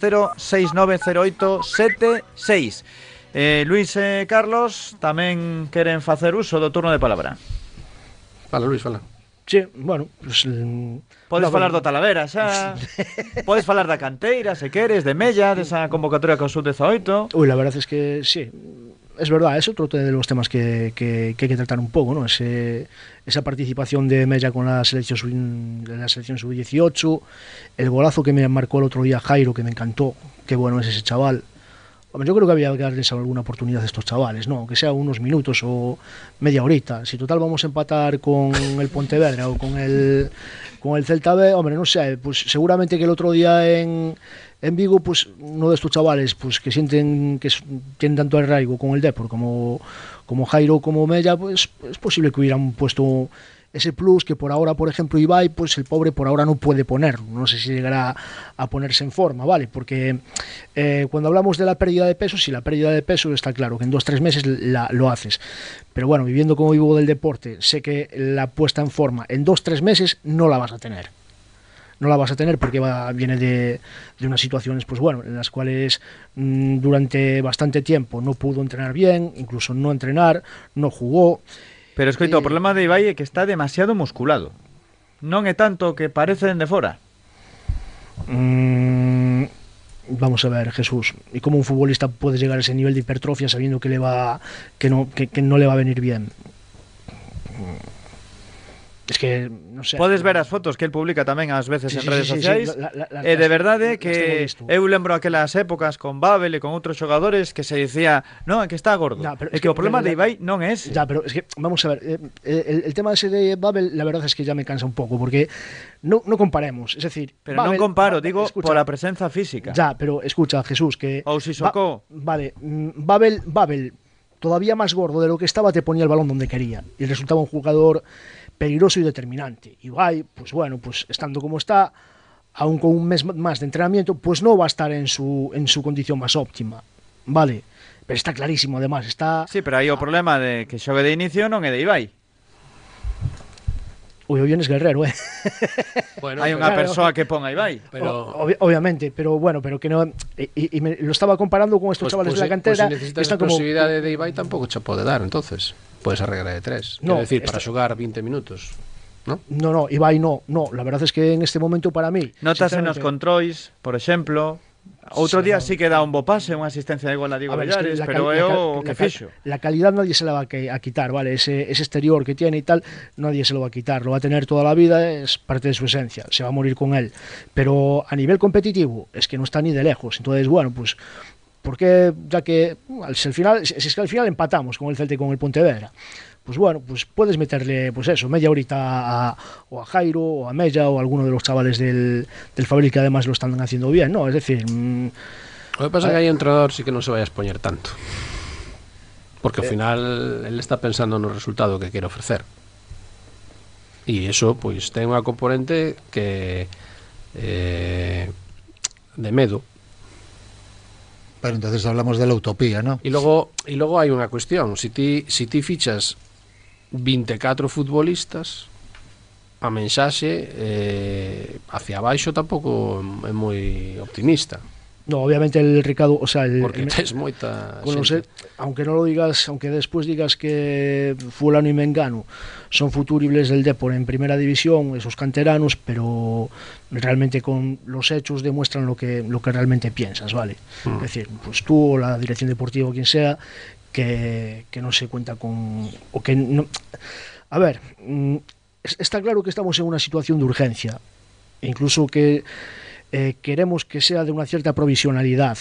660-690876. Luis e Carlos tamén queren facer uso do turno de palabra. Fala, Luis, fala. Sí, bueno, pues, podes falar do Talavera, xa. Podes falar da canteira, se queres, de Mella, desa convocatoria con sub-18. Uy, la verdad es que sí. Es verdad, es otro de los temas que hay que tratar un poco, ¿no? Esa participación de Mella con la selección sub-18, el golazo que me marcó el otro día Jairo, que me encantó, qué bueno es ese chaval. Yo creo que había que darles alguna oportunidad a estos chavales, ¿no? Que sea unos minutos o media horita. Si total vamos a empatar con el Pontevedra o con el Celta B, hombre, no sé, pues seguramente que el otro día en Vigo, pues uno de estos chavales pues que sienten que tienen tanto arraigo con el Depor como Jairo como Mella, pues es posible que hubieran puesto ese plus que por ahora, por ejemplo, Ibai, pues el pobre por ahora no puede poner. No sé si llegará a ponerse en forma, ¿vale? Porque cuando hablamos de la pérdida de peso, sí, la pérdida de peso está claro que en 2-3 meses lo haces. Pero bueno, viviendo como vivo del deporte, sé que la puesta en forma en 2-3 meses no la vas a tener. No la vas a tener porque viene de unas situaciones, pues bueno, en las cuales durante bastante tiempo no pudo entrenar bien, incluso no entrenar, no jugó. Pero escoito, o problema de Ibai é que está demasiado musculado. Non é tanto que parecen de fora. Vamos a ver, Jesús, ¿y cómo un futbolista puede llegar a ese nivel de hipertrofia sabiendo que no le va a venir bien? Es que, non sei. Podes ver as fotos que el publica tamén ás veces en redes sociais. E de verdade que eu lembro aquelas épocas con Babel e con outros xogadores que se dicía, no, é que está gordo. É que o problema de Ibai non é ese. Ya, pero es que, vamos a ver, el tema ese de Babel, la verdad es que ya me cansa un pouco, porque no comparemos, es decir... Pero Babel, non comparo, digo, escucha, por a presenza física. Ya, pero escucha, Jesús, que... Ou si Sissoko. Vale, Babel, todavía más gordo de lo que estaba, te ponía el balón donde quería. Y resultaba un jugador peligroso y determinante. Ibai, pues bueno, pues estando como está, aún con un mes más de entrenamiento, pues no va a estar en su condición más óptima, vale, pero está clarísimo, además, está... Sí, pero aí o problema de que xogue de inicio non é de Ibai. Uy, hoy vienes Guerrero, Bueno, hai unha persoa que pon a Ibai. Pero... Obviamente, pero bueno, pero que no... Y me lo estaba comparando con estos chavales de la cantera. Pues si necesitas explosividade de Ibai tampouco che pode dar, entonces. Puedes arreglar de 3. No, decir, para xogar 20 minutos, ¿no? No, Ibai no. La verdad es que en este momento para mí... Notas en os controis, por exemplo... Outro día sí que dá un bo pase, unha asistencia de gol a Diego Villares, pero é o que fixo. La calidad nadie se la va a quitar, ¿vale? Ese exterior que tiene y tal, nadie se lo va a quitar. Lo va a tener toda la vida, es parte de su esencia, se va a morir con él. Pero a nivel competitivo, es que no está ni de lejos. Entonces, bueno, pues... Porque ya que si es que al final empatamos con el Celta y con el Pontevedra, pues bueno, pues puedes meterle, pues eso, media horita o a Jairo o a Mella o a alguno de los chavales del Fabril que además lo están haciendo bien, ¿no? Es decir... Lo que pasa es que hay entrenador sí que no se vaya a exponer tanto, porque al final él está pensando en el resultado que quiere ofrecer, y eso pues ten unha componente que de medo. Pero entonces hablamos de la utopía, ¿no? Y luego hai unha cuestión, si ti fichas 24 futbolistas, a mensaxe hacia abaixo tampouco é moi optimista. No, obviamente el Ricardo, o sea, porque tes moita aunque no lo digas, aunque después digas que fulano y mengano son futuribles del Depor en primera división, esos canteranos, pero realmente con los hechos demuestran lo que realmente piensas, ¿vale? Es decir, pues tú o la dirección deportiva o quien sea que no se cuenta con, o que no... A ver, está claro que estamos en una situación de urgencia, incluso que queremos que sea de una cierta provisionalidad,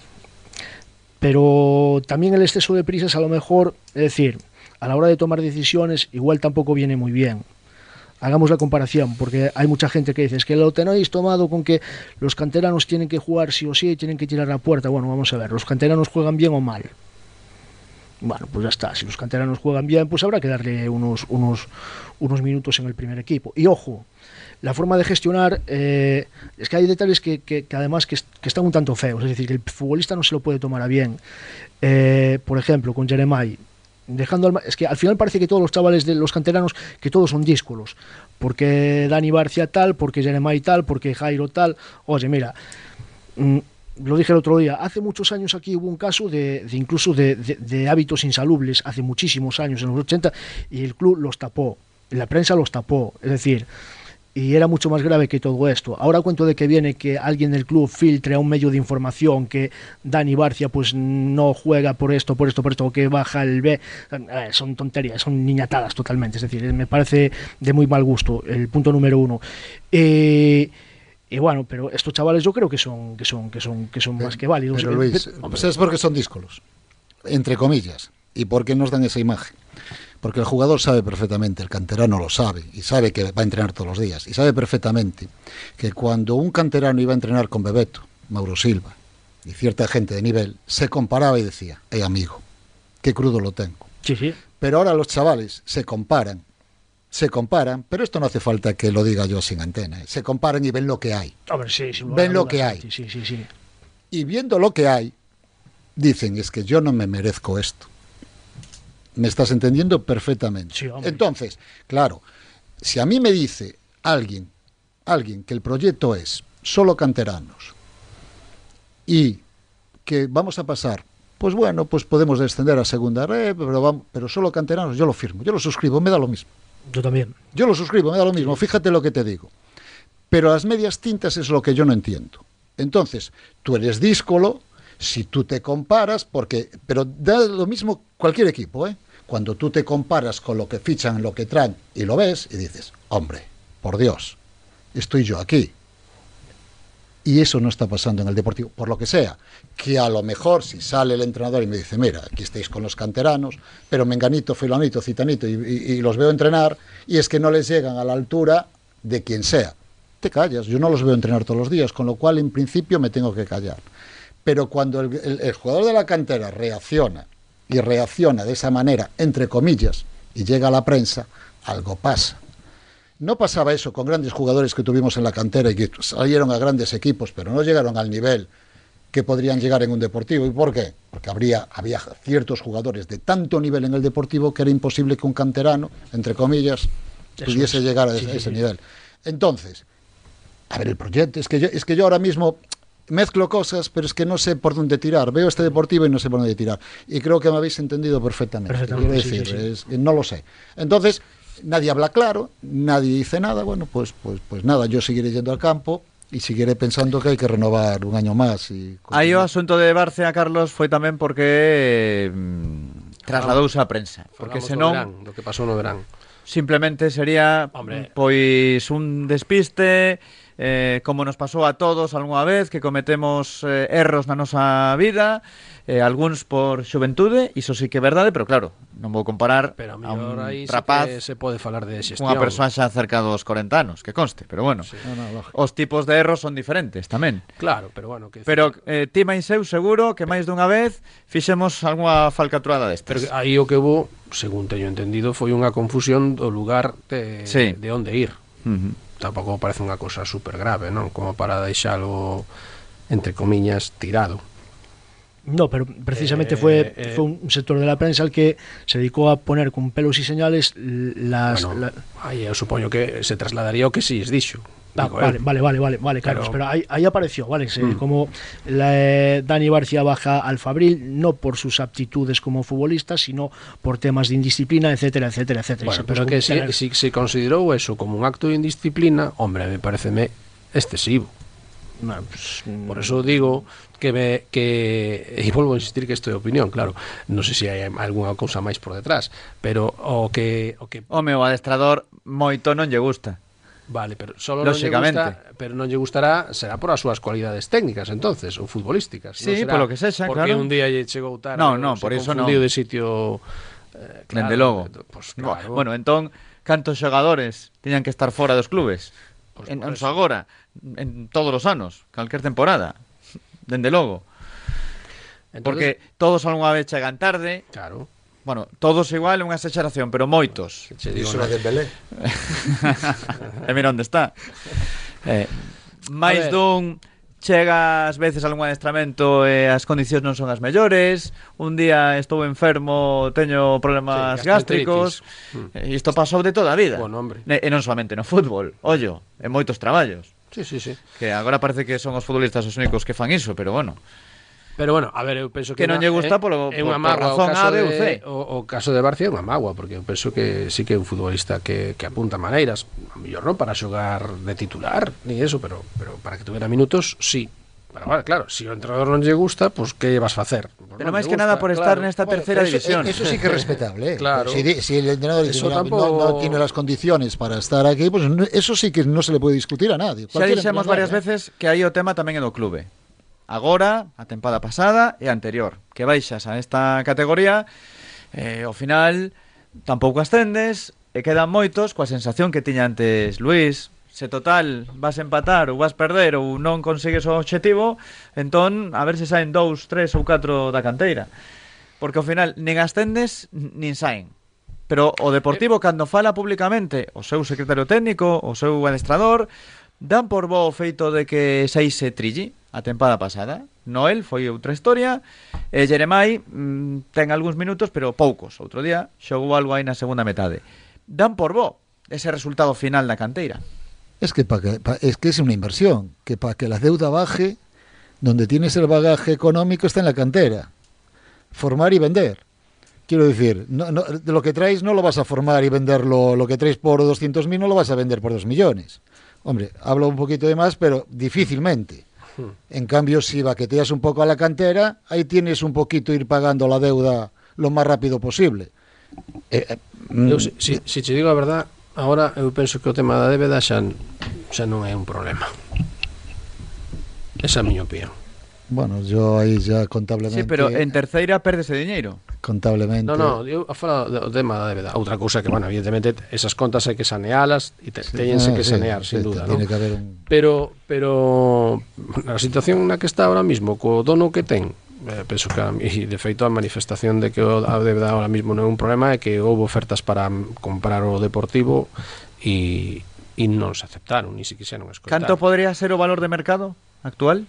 pero también el exceso de prisas a lo mejor, es decir, a la hora de tomar decisiones igual tampoco viene muy bien. Hagamos la comparación, porque hay mucha gente que dice es que lo tenéis tomado con que los canteranos tienen que jugar sí o sí y tienen que tirar a puerta. Bueno, vamos a ver, ¿los canteranos juegan bien o mal? Bueno, pues ya está, si los canteranos juegan bien, pues habrá que darle unos minutos en el primer equipo. Y ojo, la forma de gestionar, es que hay detalles que además que están un tanto feos, es decir, que el futbolista no se lo puede tomar a bien. Por ejemplo, con Jeremai, es que al final parece que todos los chavales de los canteranos, que todos son díscolos, porque Dani Barcia tal, porque Jeremai tal, porque Jairo tal. Oye, mira, lo dije el otro día, hace muchos años aquí hubo un caso incluso de hábitos insalubres, hace muchísimos años, en los 80, y el club los tapó, la prensa los tapó, es decir, y era mucho más grave que todo esto. Ahora cuento de que viene que alguien del club filtre a un medio de información que Dani Barcia pues no juega por esto, o que baja el B. Son tonterías, son niñatadas totalmente, es decir, me parece de muy mal gusto, el punto número uno. Y bueno, pero estos chavales yo creo que son más que válidos. Pero Luis, ¿sabes por qué son díscolos? Entre comillas. ¿Y por qué nos dan esa imagen? Porque el jugador sabe perfectamente, el canterano lo sabe, y sabe que va a entrenar todos los días, y sabe perfectamente que cuando un canterano iba a entrenar con Bebeto, Mauro Silva y cierta gente de nivel, se comparaba y decía, amigo, qué crudo lo tengo. Sí. Pero ahora los chavales se comparan se comparan, pero esto no hace falta que lo diga yo sin antena, ¿eh? Se comparan y ven lo que hay. Hombre, sí, ven lo que hay. Sí. Y viendo lo que hay, dicen, es que yo no me merezco esto. ¿Me estás entendiendo? Perfectamente. Sí, hombre. Entonces, claro, si a mí me dice alguien que el proyecto es solo canteranos y que vamos a pasar, pues bueno, pues podemos descender a segunda red, pero solo canteranos, yo lo firmo, yo lo suscribo, me da lo mismo. Yo también. Yo lo suscribo, me da lo mismo, fíjate lo que te digo. Pero las medias tintas es lo que yo no entiendo. Entonces, tú eres díscolo, si tú te comparas, pero da lo mismo cualquier equipo, ¿eh? Cuando tú te comparas con lo que fichan, lo que traen, y lo ves, y dices, hombre, por Dios, estoy yo aquí. Y eso no está pasando en el Deportivo, por lo que sea, que a lo mejor si sale el entrenador y me dice, mira, aquí estáis con los canteranos, pero menganito, fulanito, citanito, y los veo entrenar, y es que no les llegan a la altura de quien sea. Te callas, yo no los veo entrenar todos los días, con lo cual en principio me tengo que callar. Pero cuando el jugador de la cantera reacciona, y reacciona de esa manera, entre comillas, y llega a la prensa, algo pasa. No pasaba eso con grandes jugadores que tuvimos en la cantera y que salieron a grandes equipos, pero no llegaron al nivel que podrían llegar en un Deportivo. ¿Y por qué? Porque había ciertos jugadores de tanto nivel en el Deportivo que era imposible que un canterano, entre comillas, pudiese llegar a ese nivel. Entonces, a ver, el proyecto, es que yo ahora mismo mezclo cosas, pero es que no sé por dónde tirar. Veo este Deportivo y no sé por dónde tirar. Y creo que me habéis entendido perfectamente. Quiero decir, es que no lo sé. Entonces, nadie habla claro, nadie dice nada. Bueno, pues nada, yo seguiré yendo al campo e seguiré pensando que hai que renovar un año máis. Aí o asunto de Barcia, Carlos, foi tamén porque trasladouse á prensa. Porque senón do que pasou no verán. Simplemente sería pois un despiste, como nos pasou a todos algunha vez, que cometemos erros na nosa vida, algúns por xuventude, iso sí que é verdade, pero claro, non vou comparar pero a un rapaz sí se pode falar de xestión. Unha persoa xa cerca dos 40 anos, que conste, pero bueno, sí. Os tipos de erros son diferentes tamén. Claro, pero bueno, pero ti máis eu seguro que máis dunha vez fixemos algunha falcatrurada destas. Pero aí o que hubo, según teño entendido, foi unha confusión do lugar de onde ir. Tampouco parece unha cosa super grave, non? Como para deixalo, entre comillas, tirado. No, pero precisamente fue un sector de la prensa el que se dedicó a poner con pelos y señales aí eu supoño que se trasladaría o que si es dixo. Vale, Carlos, pero ahí apareció, ¿vale? Como Dani Barcia baja al Fabril, no por sus aptitudes como futbolista, sino por temas de indisciplina, etcétera. Bueno, pero que si se considerou eso como un acto de indisciplina, hombre, me pareceme excesivo. Por eso digo y vuelvo a insistir que esto é opinión, claro, non sei se hai algunha cousa máis por detrás, pero o meu adestrador moito non lle gusta. Vale, pero solo non lle gusta, pero non lle gustará, será por as súas cualidades técnicas entonces, ou futbolísticas. Sí, por lo que sexa, porque claro. un día lle chegou tarde, no, por eso non. De sitio, claro, dende logo. Pues, claro. Bueno, entón, cantos xogadores tiñan que estar fora dos clubes? Pues non só agora, en todos os anos, calquer temporada, dende logo. Entonces, porque todos algunha vez chegan tarde. Claro. Bueno, todos igual é unha exageración, pero moitos. Iso é de Belé. E mira onde está. Máis dun chega ás veces algún adestramento e as condicións non son as mellores. Un día estou enfermo, teño problemas gástricos. E isto pasou de toda a vida. Bueno, hombre. E non solamente no fútbol, ollo, en moitos traballos. Sí. Que agora parece que son os futbolistas os únicos que fan iso, pero bueno. Pero bueno, a ver, eu penso que non lle gusta por razón A, B ou C. O caso de Barcia é unha mágoa, porque eu penso que sí que é un futbolista que apunta maneiras, a mellor non para xogar de titular, ni eso, pero para que tuviera minutos, sí. Pero claro, si o entrenador non lle gusta, pues que vas facer? Pues pero máis que nada por estar nesta tercera división. Eso sí que es respetable, Claro. Si el entrenador dice, no tiene las condiciones para estar aquí, pues eso sí que no se le puede discutir a nadie. Xa dixemos varias veces que aí o tema tamén é do clube. Agora, a tempada pasada e a anterior, que baixas a esta categoría, ao final tampouco ascendes e quedan moitos coa sensación que tiña antes Luís. Se total vas empatar ou vas perder ou non consigues o obxectivo, entón a ver se saen 2, 3 ou 4 da canteira, porque ao final nin ascendes nin saen, Pero o Deportivo, cando fala públicamente o seu secretario técnico, o seu adestrador, dan por bo o feito de que saíse Trilli a tempada pasada. Noel foi outra historia, e Jeremai ten algúns minutos, pero poucos. Outro día xogou algo aí na segunda metade. Dan por bo ese resultado final da canteira. Es que es una inversión, que para que la deuda baje, donde tienes el bagaje económico está en la cantera. Formar y vender. Quiero decir, de lo que traes no lo vas a formar y venderlo, lo que traes por 200.000 no lo vas a vender por 2 millones. Hombre, hablo un poquito de más, pero difícilmente. En cambio, si baqueteas un poco a la cantera, ahí tienes un poquito ir pagando la deuda lo más rápido posible. Si te digo a verdad, ahora eu penso que o tema da débeda xa non é un problema. Esa é a miña opinión. Bueno, yo aí ya contablemente... Sí, pero en terceira perdese diñeiro. Contablemente... No, eu falo do tema da débeda. Outra cousa que, bueno, evidentemente, esas contas hai que sanealas e teñense que sanear, sin duda, tiene ¿no? Que haber un... Pero a situación na que está ahora mismo, co dono que ten, penso que, e de feito a manifestación de que a débeda ahora mismo non é un problema, é que houve ofertas para comprar o Deportivo e non se aceptaron, ni se quixeron escoitar. Canto podría ser o valor de mercado actual?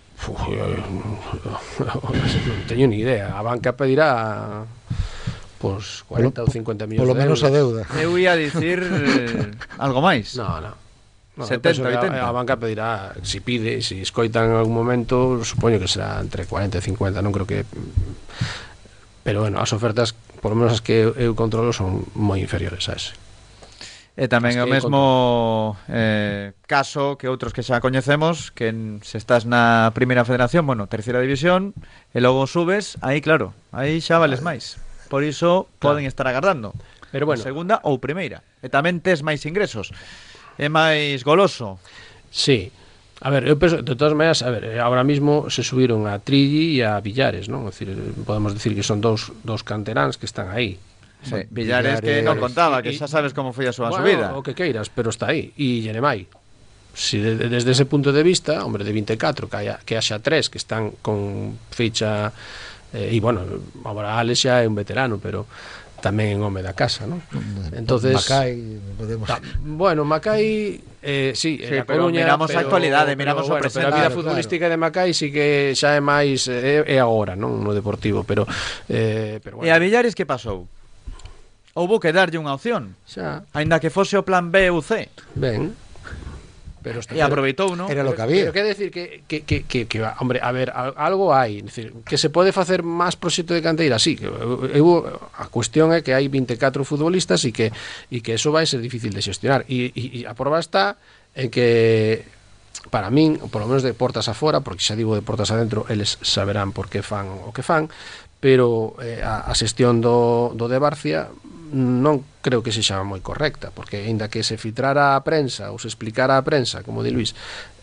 Non teño ni idea. A banca pedirá pues 40 ou 50 millóns de euros. Por lo menos a deuda. Eu ia dicir algo máis. No, 70, 80. A banca pedirá, si pide, si escoitan en algún momento, supoño que será entre 40 e 50, non creo que... Pero bueno, as ofertas, por lo menos as que eu controlo, son moi inferiores a ese. E tamén é o mesmo caso que outros que xa coñecemos, que se estás na primeira federación, bueno, terceira división, e logo subes, aí claro, aí xa vales máis. Por iso poden estar agardando. Pero bueno, segunda ou primeira. E tamén tes máis ingresos. É máis goloso. Sí. A ver, eu penso, de todas maneras, a ver, ahora mismo se subiron a Trilli e a Villares, non? É dicir, podemos decir que son dos canteráns que están aí. Sí, Villares que non contaba, que xa sabes como foi a súa subida. O que queiras, pero está aí. E Jeremai, si desde ese punto de vista, hombre, de 24, que haxa 3 que están con ficha, e bueno, agora Alex xa é un veterano, pero tamén en home da casa, ¿no? Entonces, Macai, podemos... Bueno, Macai, sí, pero Coruña, miramos a actualidade, miramos o presente. Pero a vida futbolística de Macai sí que xa é máis, é agora, non? No Deportivo, pero bueno. E a Villares que pasou? Houbo que darlle unha opción, xa, aínda que fose o plan B ou C. Ben, pero e aproveitou, non? Era lo que había. Pero quer decir que hombre, a ver, algo hai, decir, que se pode facer máis proxecto de canteira, sí, que a cuestión é que hai 24 futbolistas e que eso vai ser difícil de xestionar e a prova está en que para min, por lo menos de portas afora, porque xa digo de portas adentro, eles saberán por que fan o que fan, pero a xestión do de Barcia non creo que sexa moi correcta, porque aínda que se filtrara a prensa ou se explicara a prensa, como di Luis,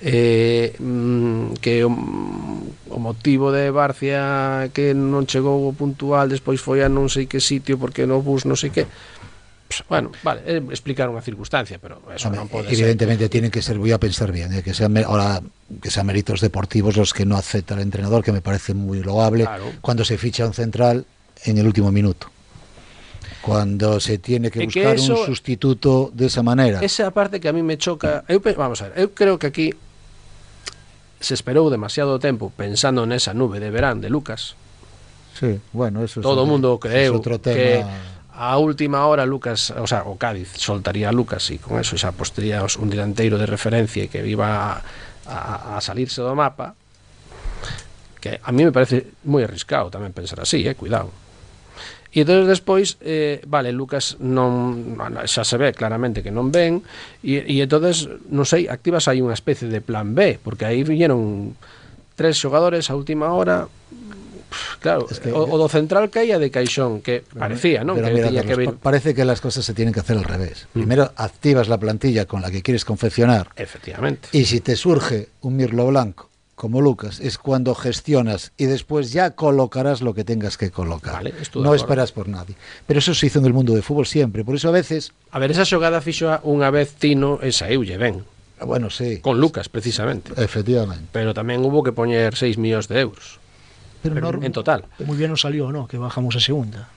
que o motivo de Barcia que non chegou puntual, despois foi a non sei que sitio porque no bus non sei que, pues, bueno, vale, explicar unha circunstancia, pero eso non pode evidentemente ser. Tienen que ser, voy a pensar bien, que sean ahora que sean méritos deportivos los que no acepta el entrenador, que me parece muy loable, claro, cuando se ficha un central en el último minuto. Cuando se tiene que buscar un sustituto de esa manera. Esa parte que a mí me choca. Vamos a ver, eu creo que aquí se esperou demasiado tempo pensando nesa nube de verán de Lucas. Sí, bueno, eso todo o mundo creu que a última hora Lucas, o sea, o Cádiz soltaría a Lucas e con eso xa postería un delanteiro de referencia que iba a salirse do mapa, que a mí me parece moi arriscado tamén pensar así, cuidado. E entón despois, vale, Lucas non xa se ve claramente que non ven e entonces, non sei, activas aí unha especie de plan B, porque aí viñeron 3 xogadores a última hora. Claro, es que, o do central caía de caixón, que parecía, ¿no? Pero que mira, tenía que ver... Parece que las cosas se tienen que hacer al revés. Primero activas la plantilla con la que quieres confeccionar. Efectivamente. Y si te surge un Mirlo Blanco como Lucas, es cuando gestionas y después ya colocarás lo que tengas que colocar. Vale, no esperas por nadie. Pero eso se hizo en el mundo del fútbol siempre. Por eso a veces... A ver, esa xogada fixo unha vez Tino e saíulle ben. Bueno, sí. Con Lucas, precisamente. Efectivamente. Pero tamén hubo que poñer 6 millóns de euros. Pero en total. Muy bien nos salió, ¿no? Que bajamos a segunda.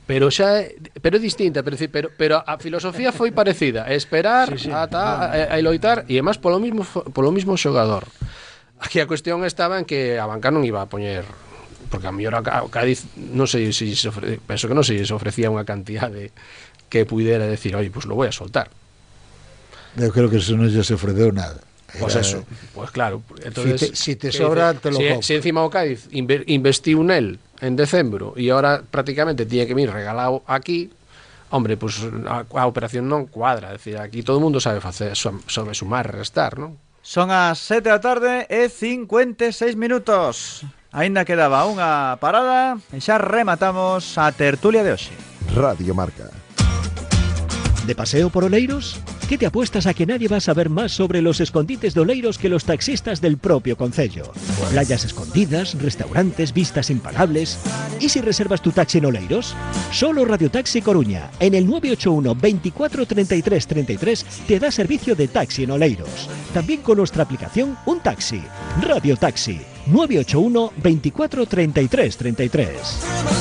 pero é distinta, pero a filosofía foi parecida, esperar a loitar e además polo mismo xogador. Aquí a cuestión estaba en que a banca non iba a poñer, porque a mellor a Cádiz non sei se penso que non se ofrecía unha cantidade que pudiera decir, oye, pues lo voy a soltar. Eu creo que eso non se ofreceu nada. Pues eso, pues claro. Entonces, si te sobra, te lo compro. Si encima o Cádiz investiu nel en decembro e ahora prácticamente tiña que vir regalado aquí, hombre, pues a operación non cuadra. É dicir, aquí todo o mundo sabe facer, sabe sumar e restar, non? Son as 7 da tarde e 56 minutos. Ainda quedaba unha parada e xa rematamos a tertulia de hoxe. Radio Marca. ¿De paseo por Oleiros? ¿Qué te apuestas a que nadie va a saber más sobre los escondites de Oleiros que los taxistas del propio concello? Playas escondidas, restaurantes, vistas impagables. ¿Y si reservas tu taxi en Oleiros? Solo Radio Taxi Coruña, en el 981 24 33 33, te da servicio de taxi en Oleiros. También con nuestra aplicación Un Taxi. Radio Taxi, 981 24 33 33.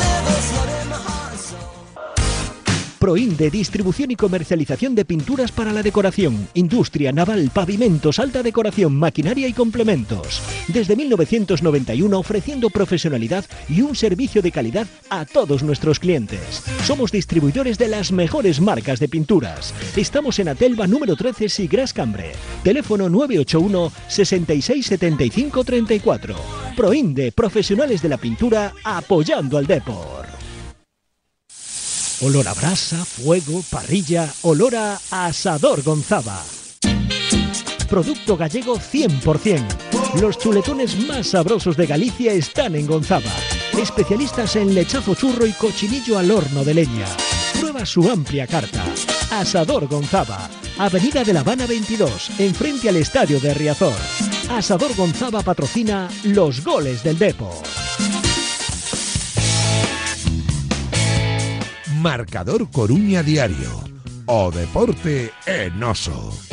Proinde, distribución y comercialización de pinturas para la decoración, industria, naval, pavimentos, alta decoración, maquinaria y complementos. Desde 1991 ofreciendo profesionalidad y un servicio de calidad a todos nuestros clientes. Somos distribuidores de las mejores marcas de pinturas. Estamos en Atelva número 13 Sigras Cambre. Teléfono 981 66 75 34. Proinde, profesionales de la pintura apoyando al Depor. Olor a brasa, fuego, parrilla, olor a Asador Gonzaba. Producto gallego 100%. Los chuletones más sabrosos de Galicia están en Gonzaba. Especialistas en lechazo churro y cochinillo al horno de leña. Prueba su amplia carta. Asador Gonzaba. Avenida de La Habana 22, enfrente al Estadio de Riazor. Asador Gonzaba patrocina los goles del Depor. Marcador Coruña Diario. O deporte é noso.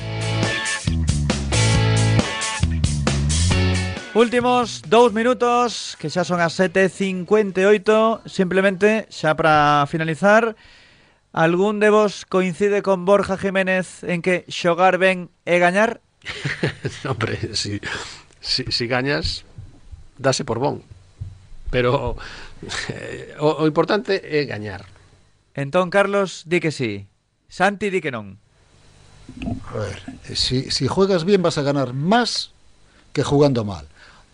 Últimos 2 minutos, que xa son as 7:58. Simplemente, xa para finalizar, algún de vos coincide con Borja Jiménez en que xogar ben é gañar? Hombre, si gañas, dase por bon. Pero o importante é gañar. Entón, Carlos, di que sí. Santi, di que non. A ver, si juegas bien vas a ganar más que jugando mal.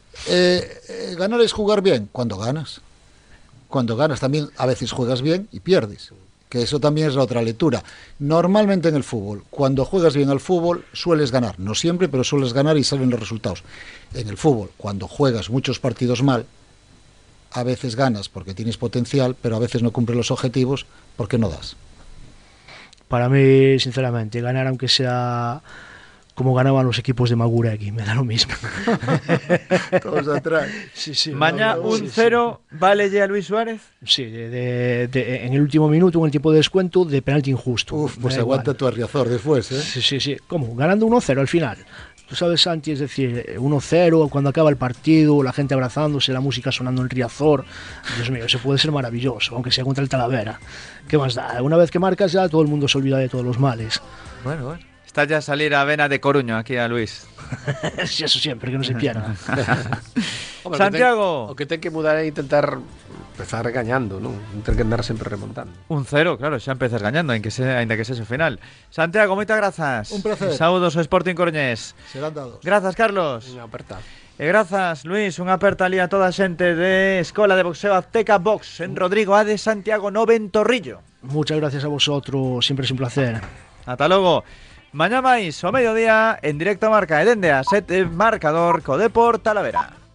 Ganar es jugar bien cuando ganas. Cuando ganas también a veces juegas bien y pierdes. Que eso también es la otra lectura. Normalmente en el fútbol, cuando juegas bien al fútbol, sueles ganar. No siempre, pero sueles ganar y salen los resultados. En el fútbol, cuando juegas muchos partidos mal, a veces ganas porque tienes potencial, pero a veces no cumples los objetivos porque no das. Para mí, sinceramente, ganar aunque sea como ganaban los equipos de Maguregui, me da lo mismo. Todos atrás. Sí, Mañana 1-0, ¿vale ya Luis Suárez? Sí, en el último minuto, en el tiempo de descuento, de penalti injusto. Pues aguanta tu Riazor después, ¿eh? Sí. ¿Cómo? Ganando 1-0 al final. Tú sabes, Santi, es decir, 1-0, cuando acaba el partido, la gente abrazándose, la música sonando en Riazor. Dios mío, eso puede ser maravilloso, aunque sea contra el Talavera. ¿Qué más da? Una vez que marcas ya, todo el mundo se olvida de todos los males. Bueno. Está ya a salir a vena de Coruña aquí a Luis. Sí, eso siempre, que no se pierda. Hombre, Santiago. O que ten que mudar e intentar empezar gañando, non? Ten que andar sempre remontando. 1-0, claro, xa empezas gañando, ainda que sexa o final. Santiago, moitas grazas. Un placer. Saúdos ao Sporting Coruñés. Serán dados. Grazas, Carlos. Unha aperta. E grazas, Luis, unha aperta ali a toda a xente de Escola de Boxeo Azteca Box en Rodrigo A de Santiago no Ventorrillo. Muchas gracias a vosotros, siempre es un placer. Ata logo. Mañá máis, ao mediodía, en directo a Marca, e dende a 7, Marcador co Depor Talavera.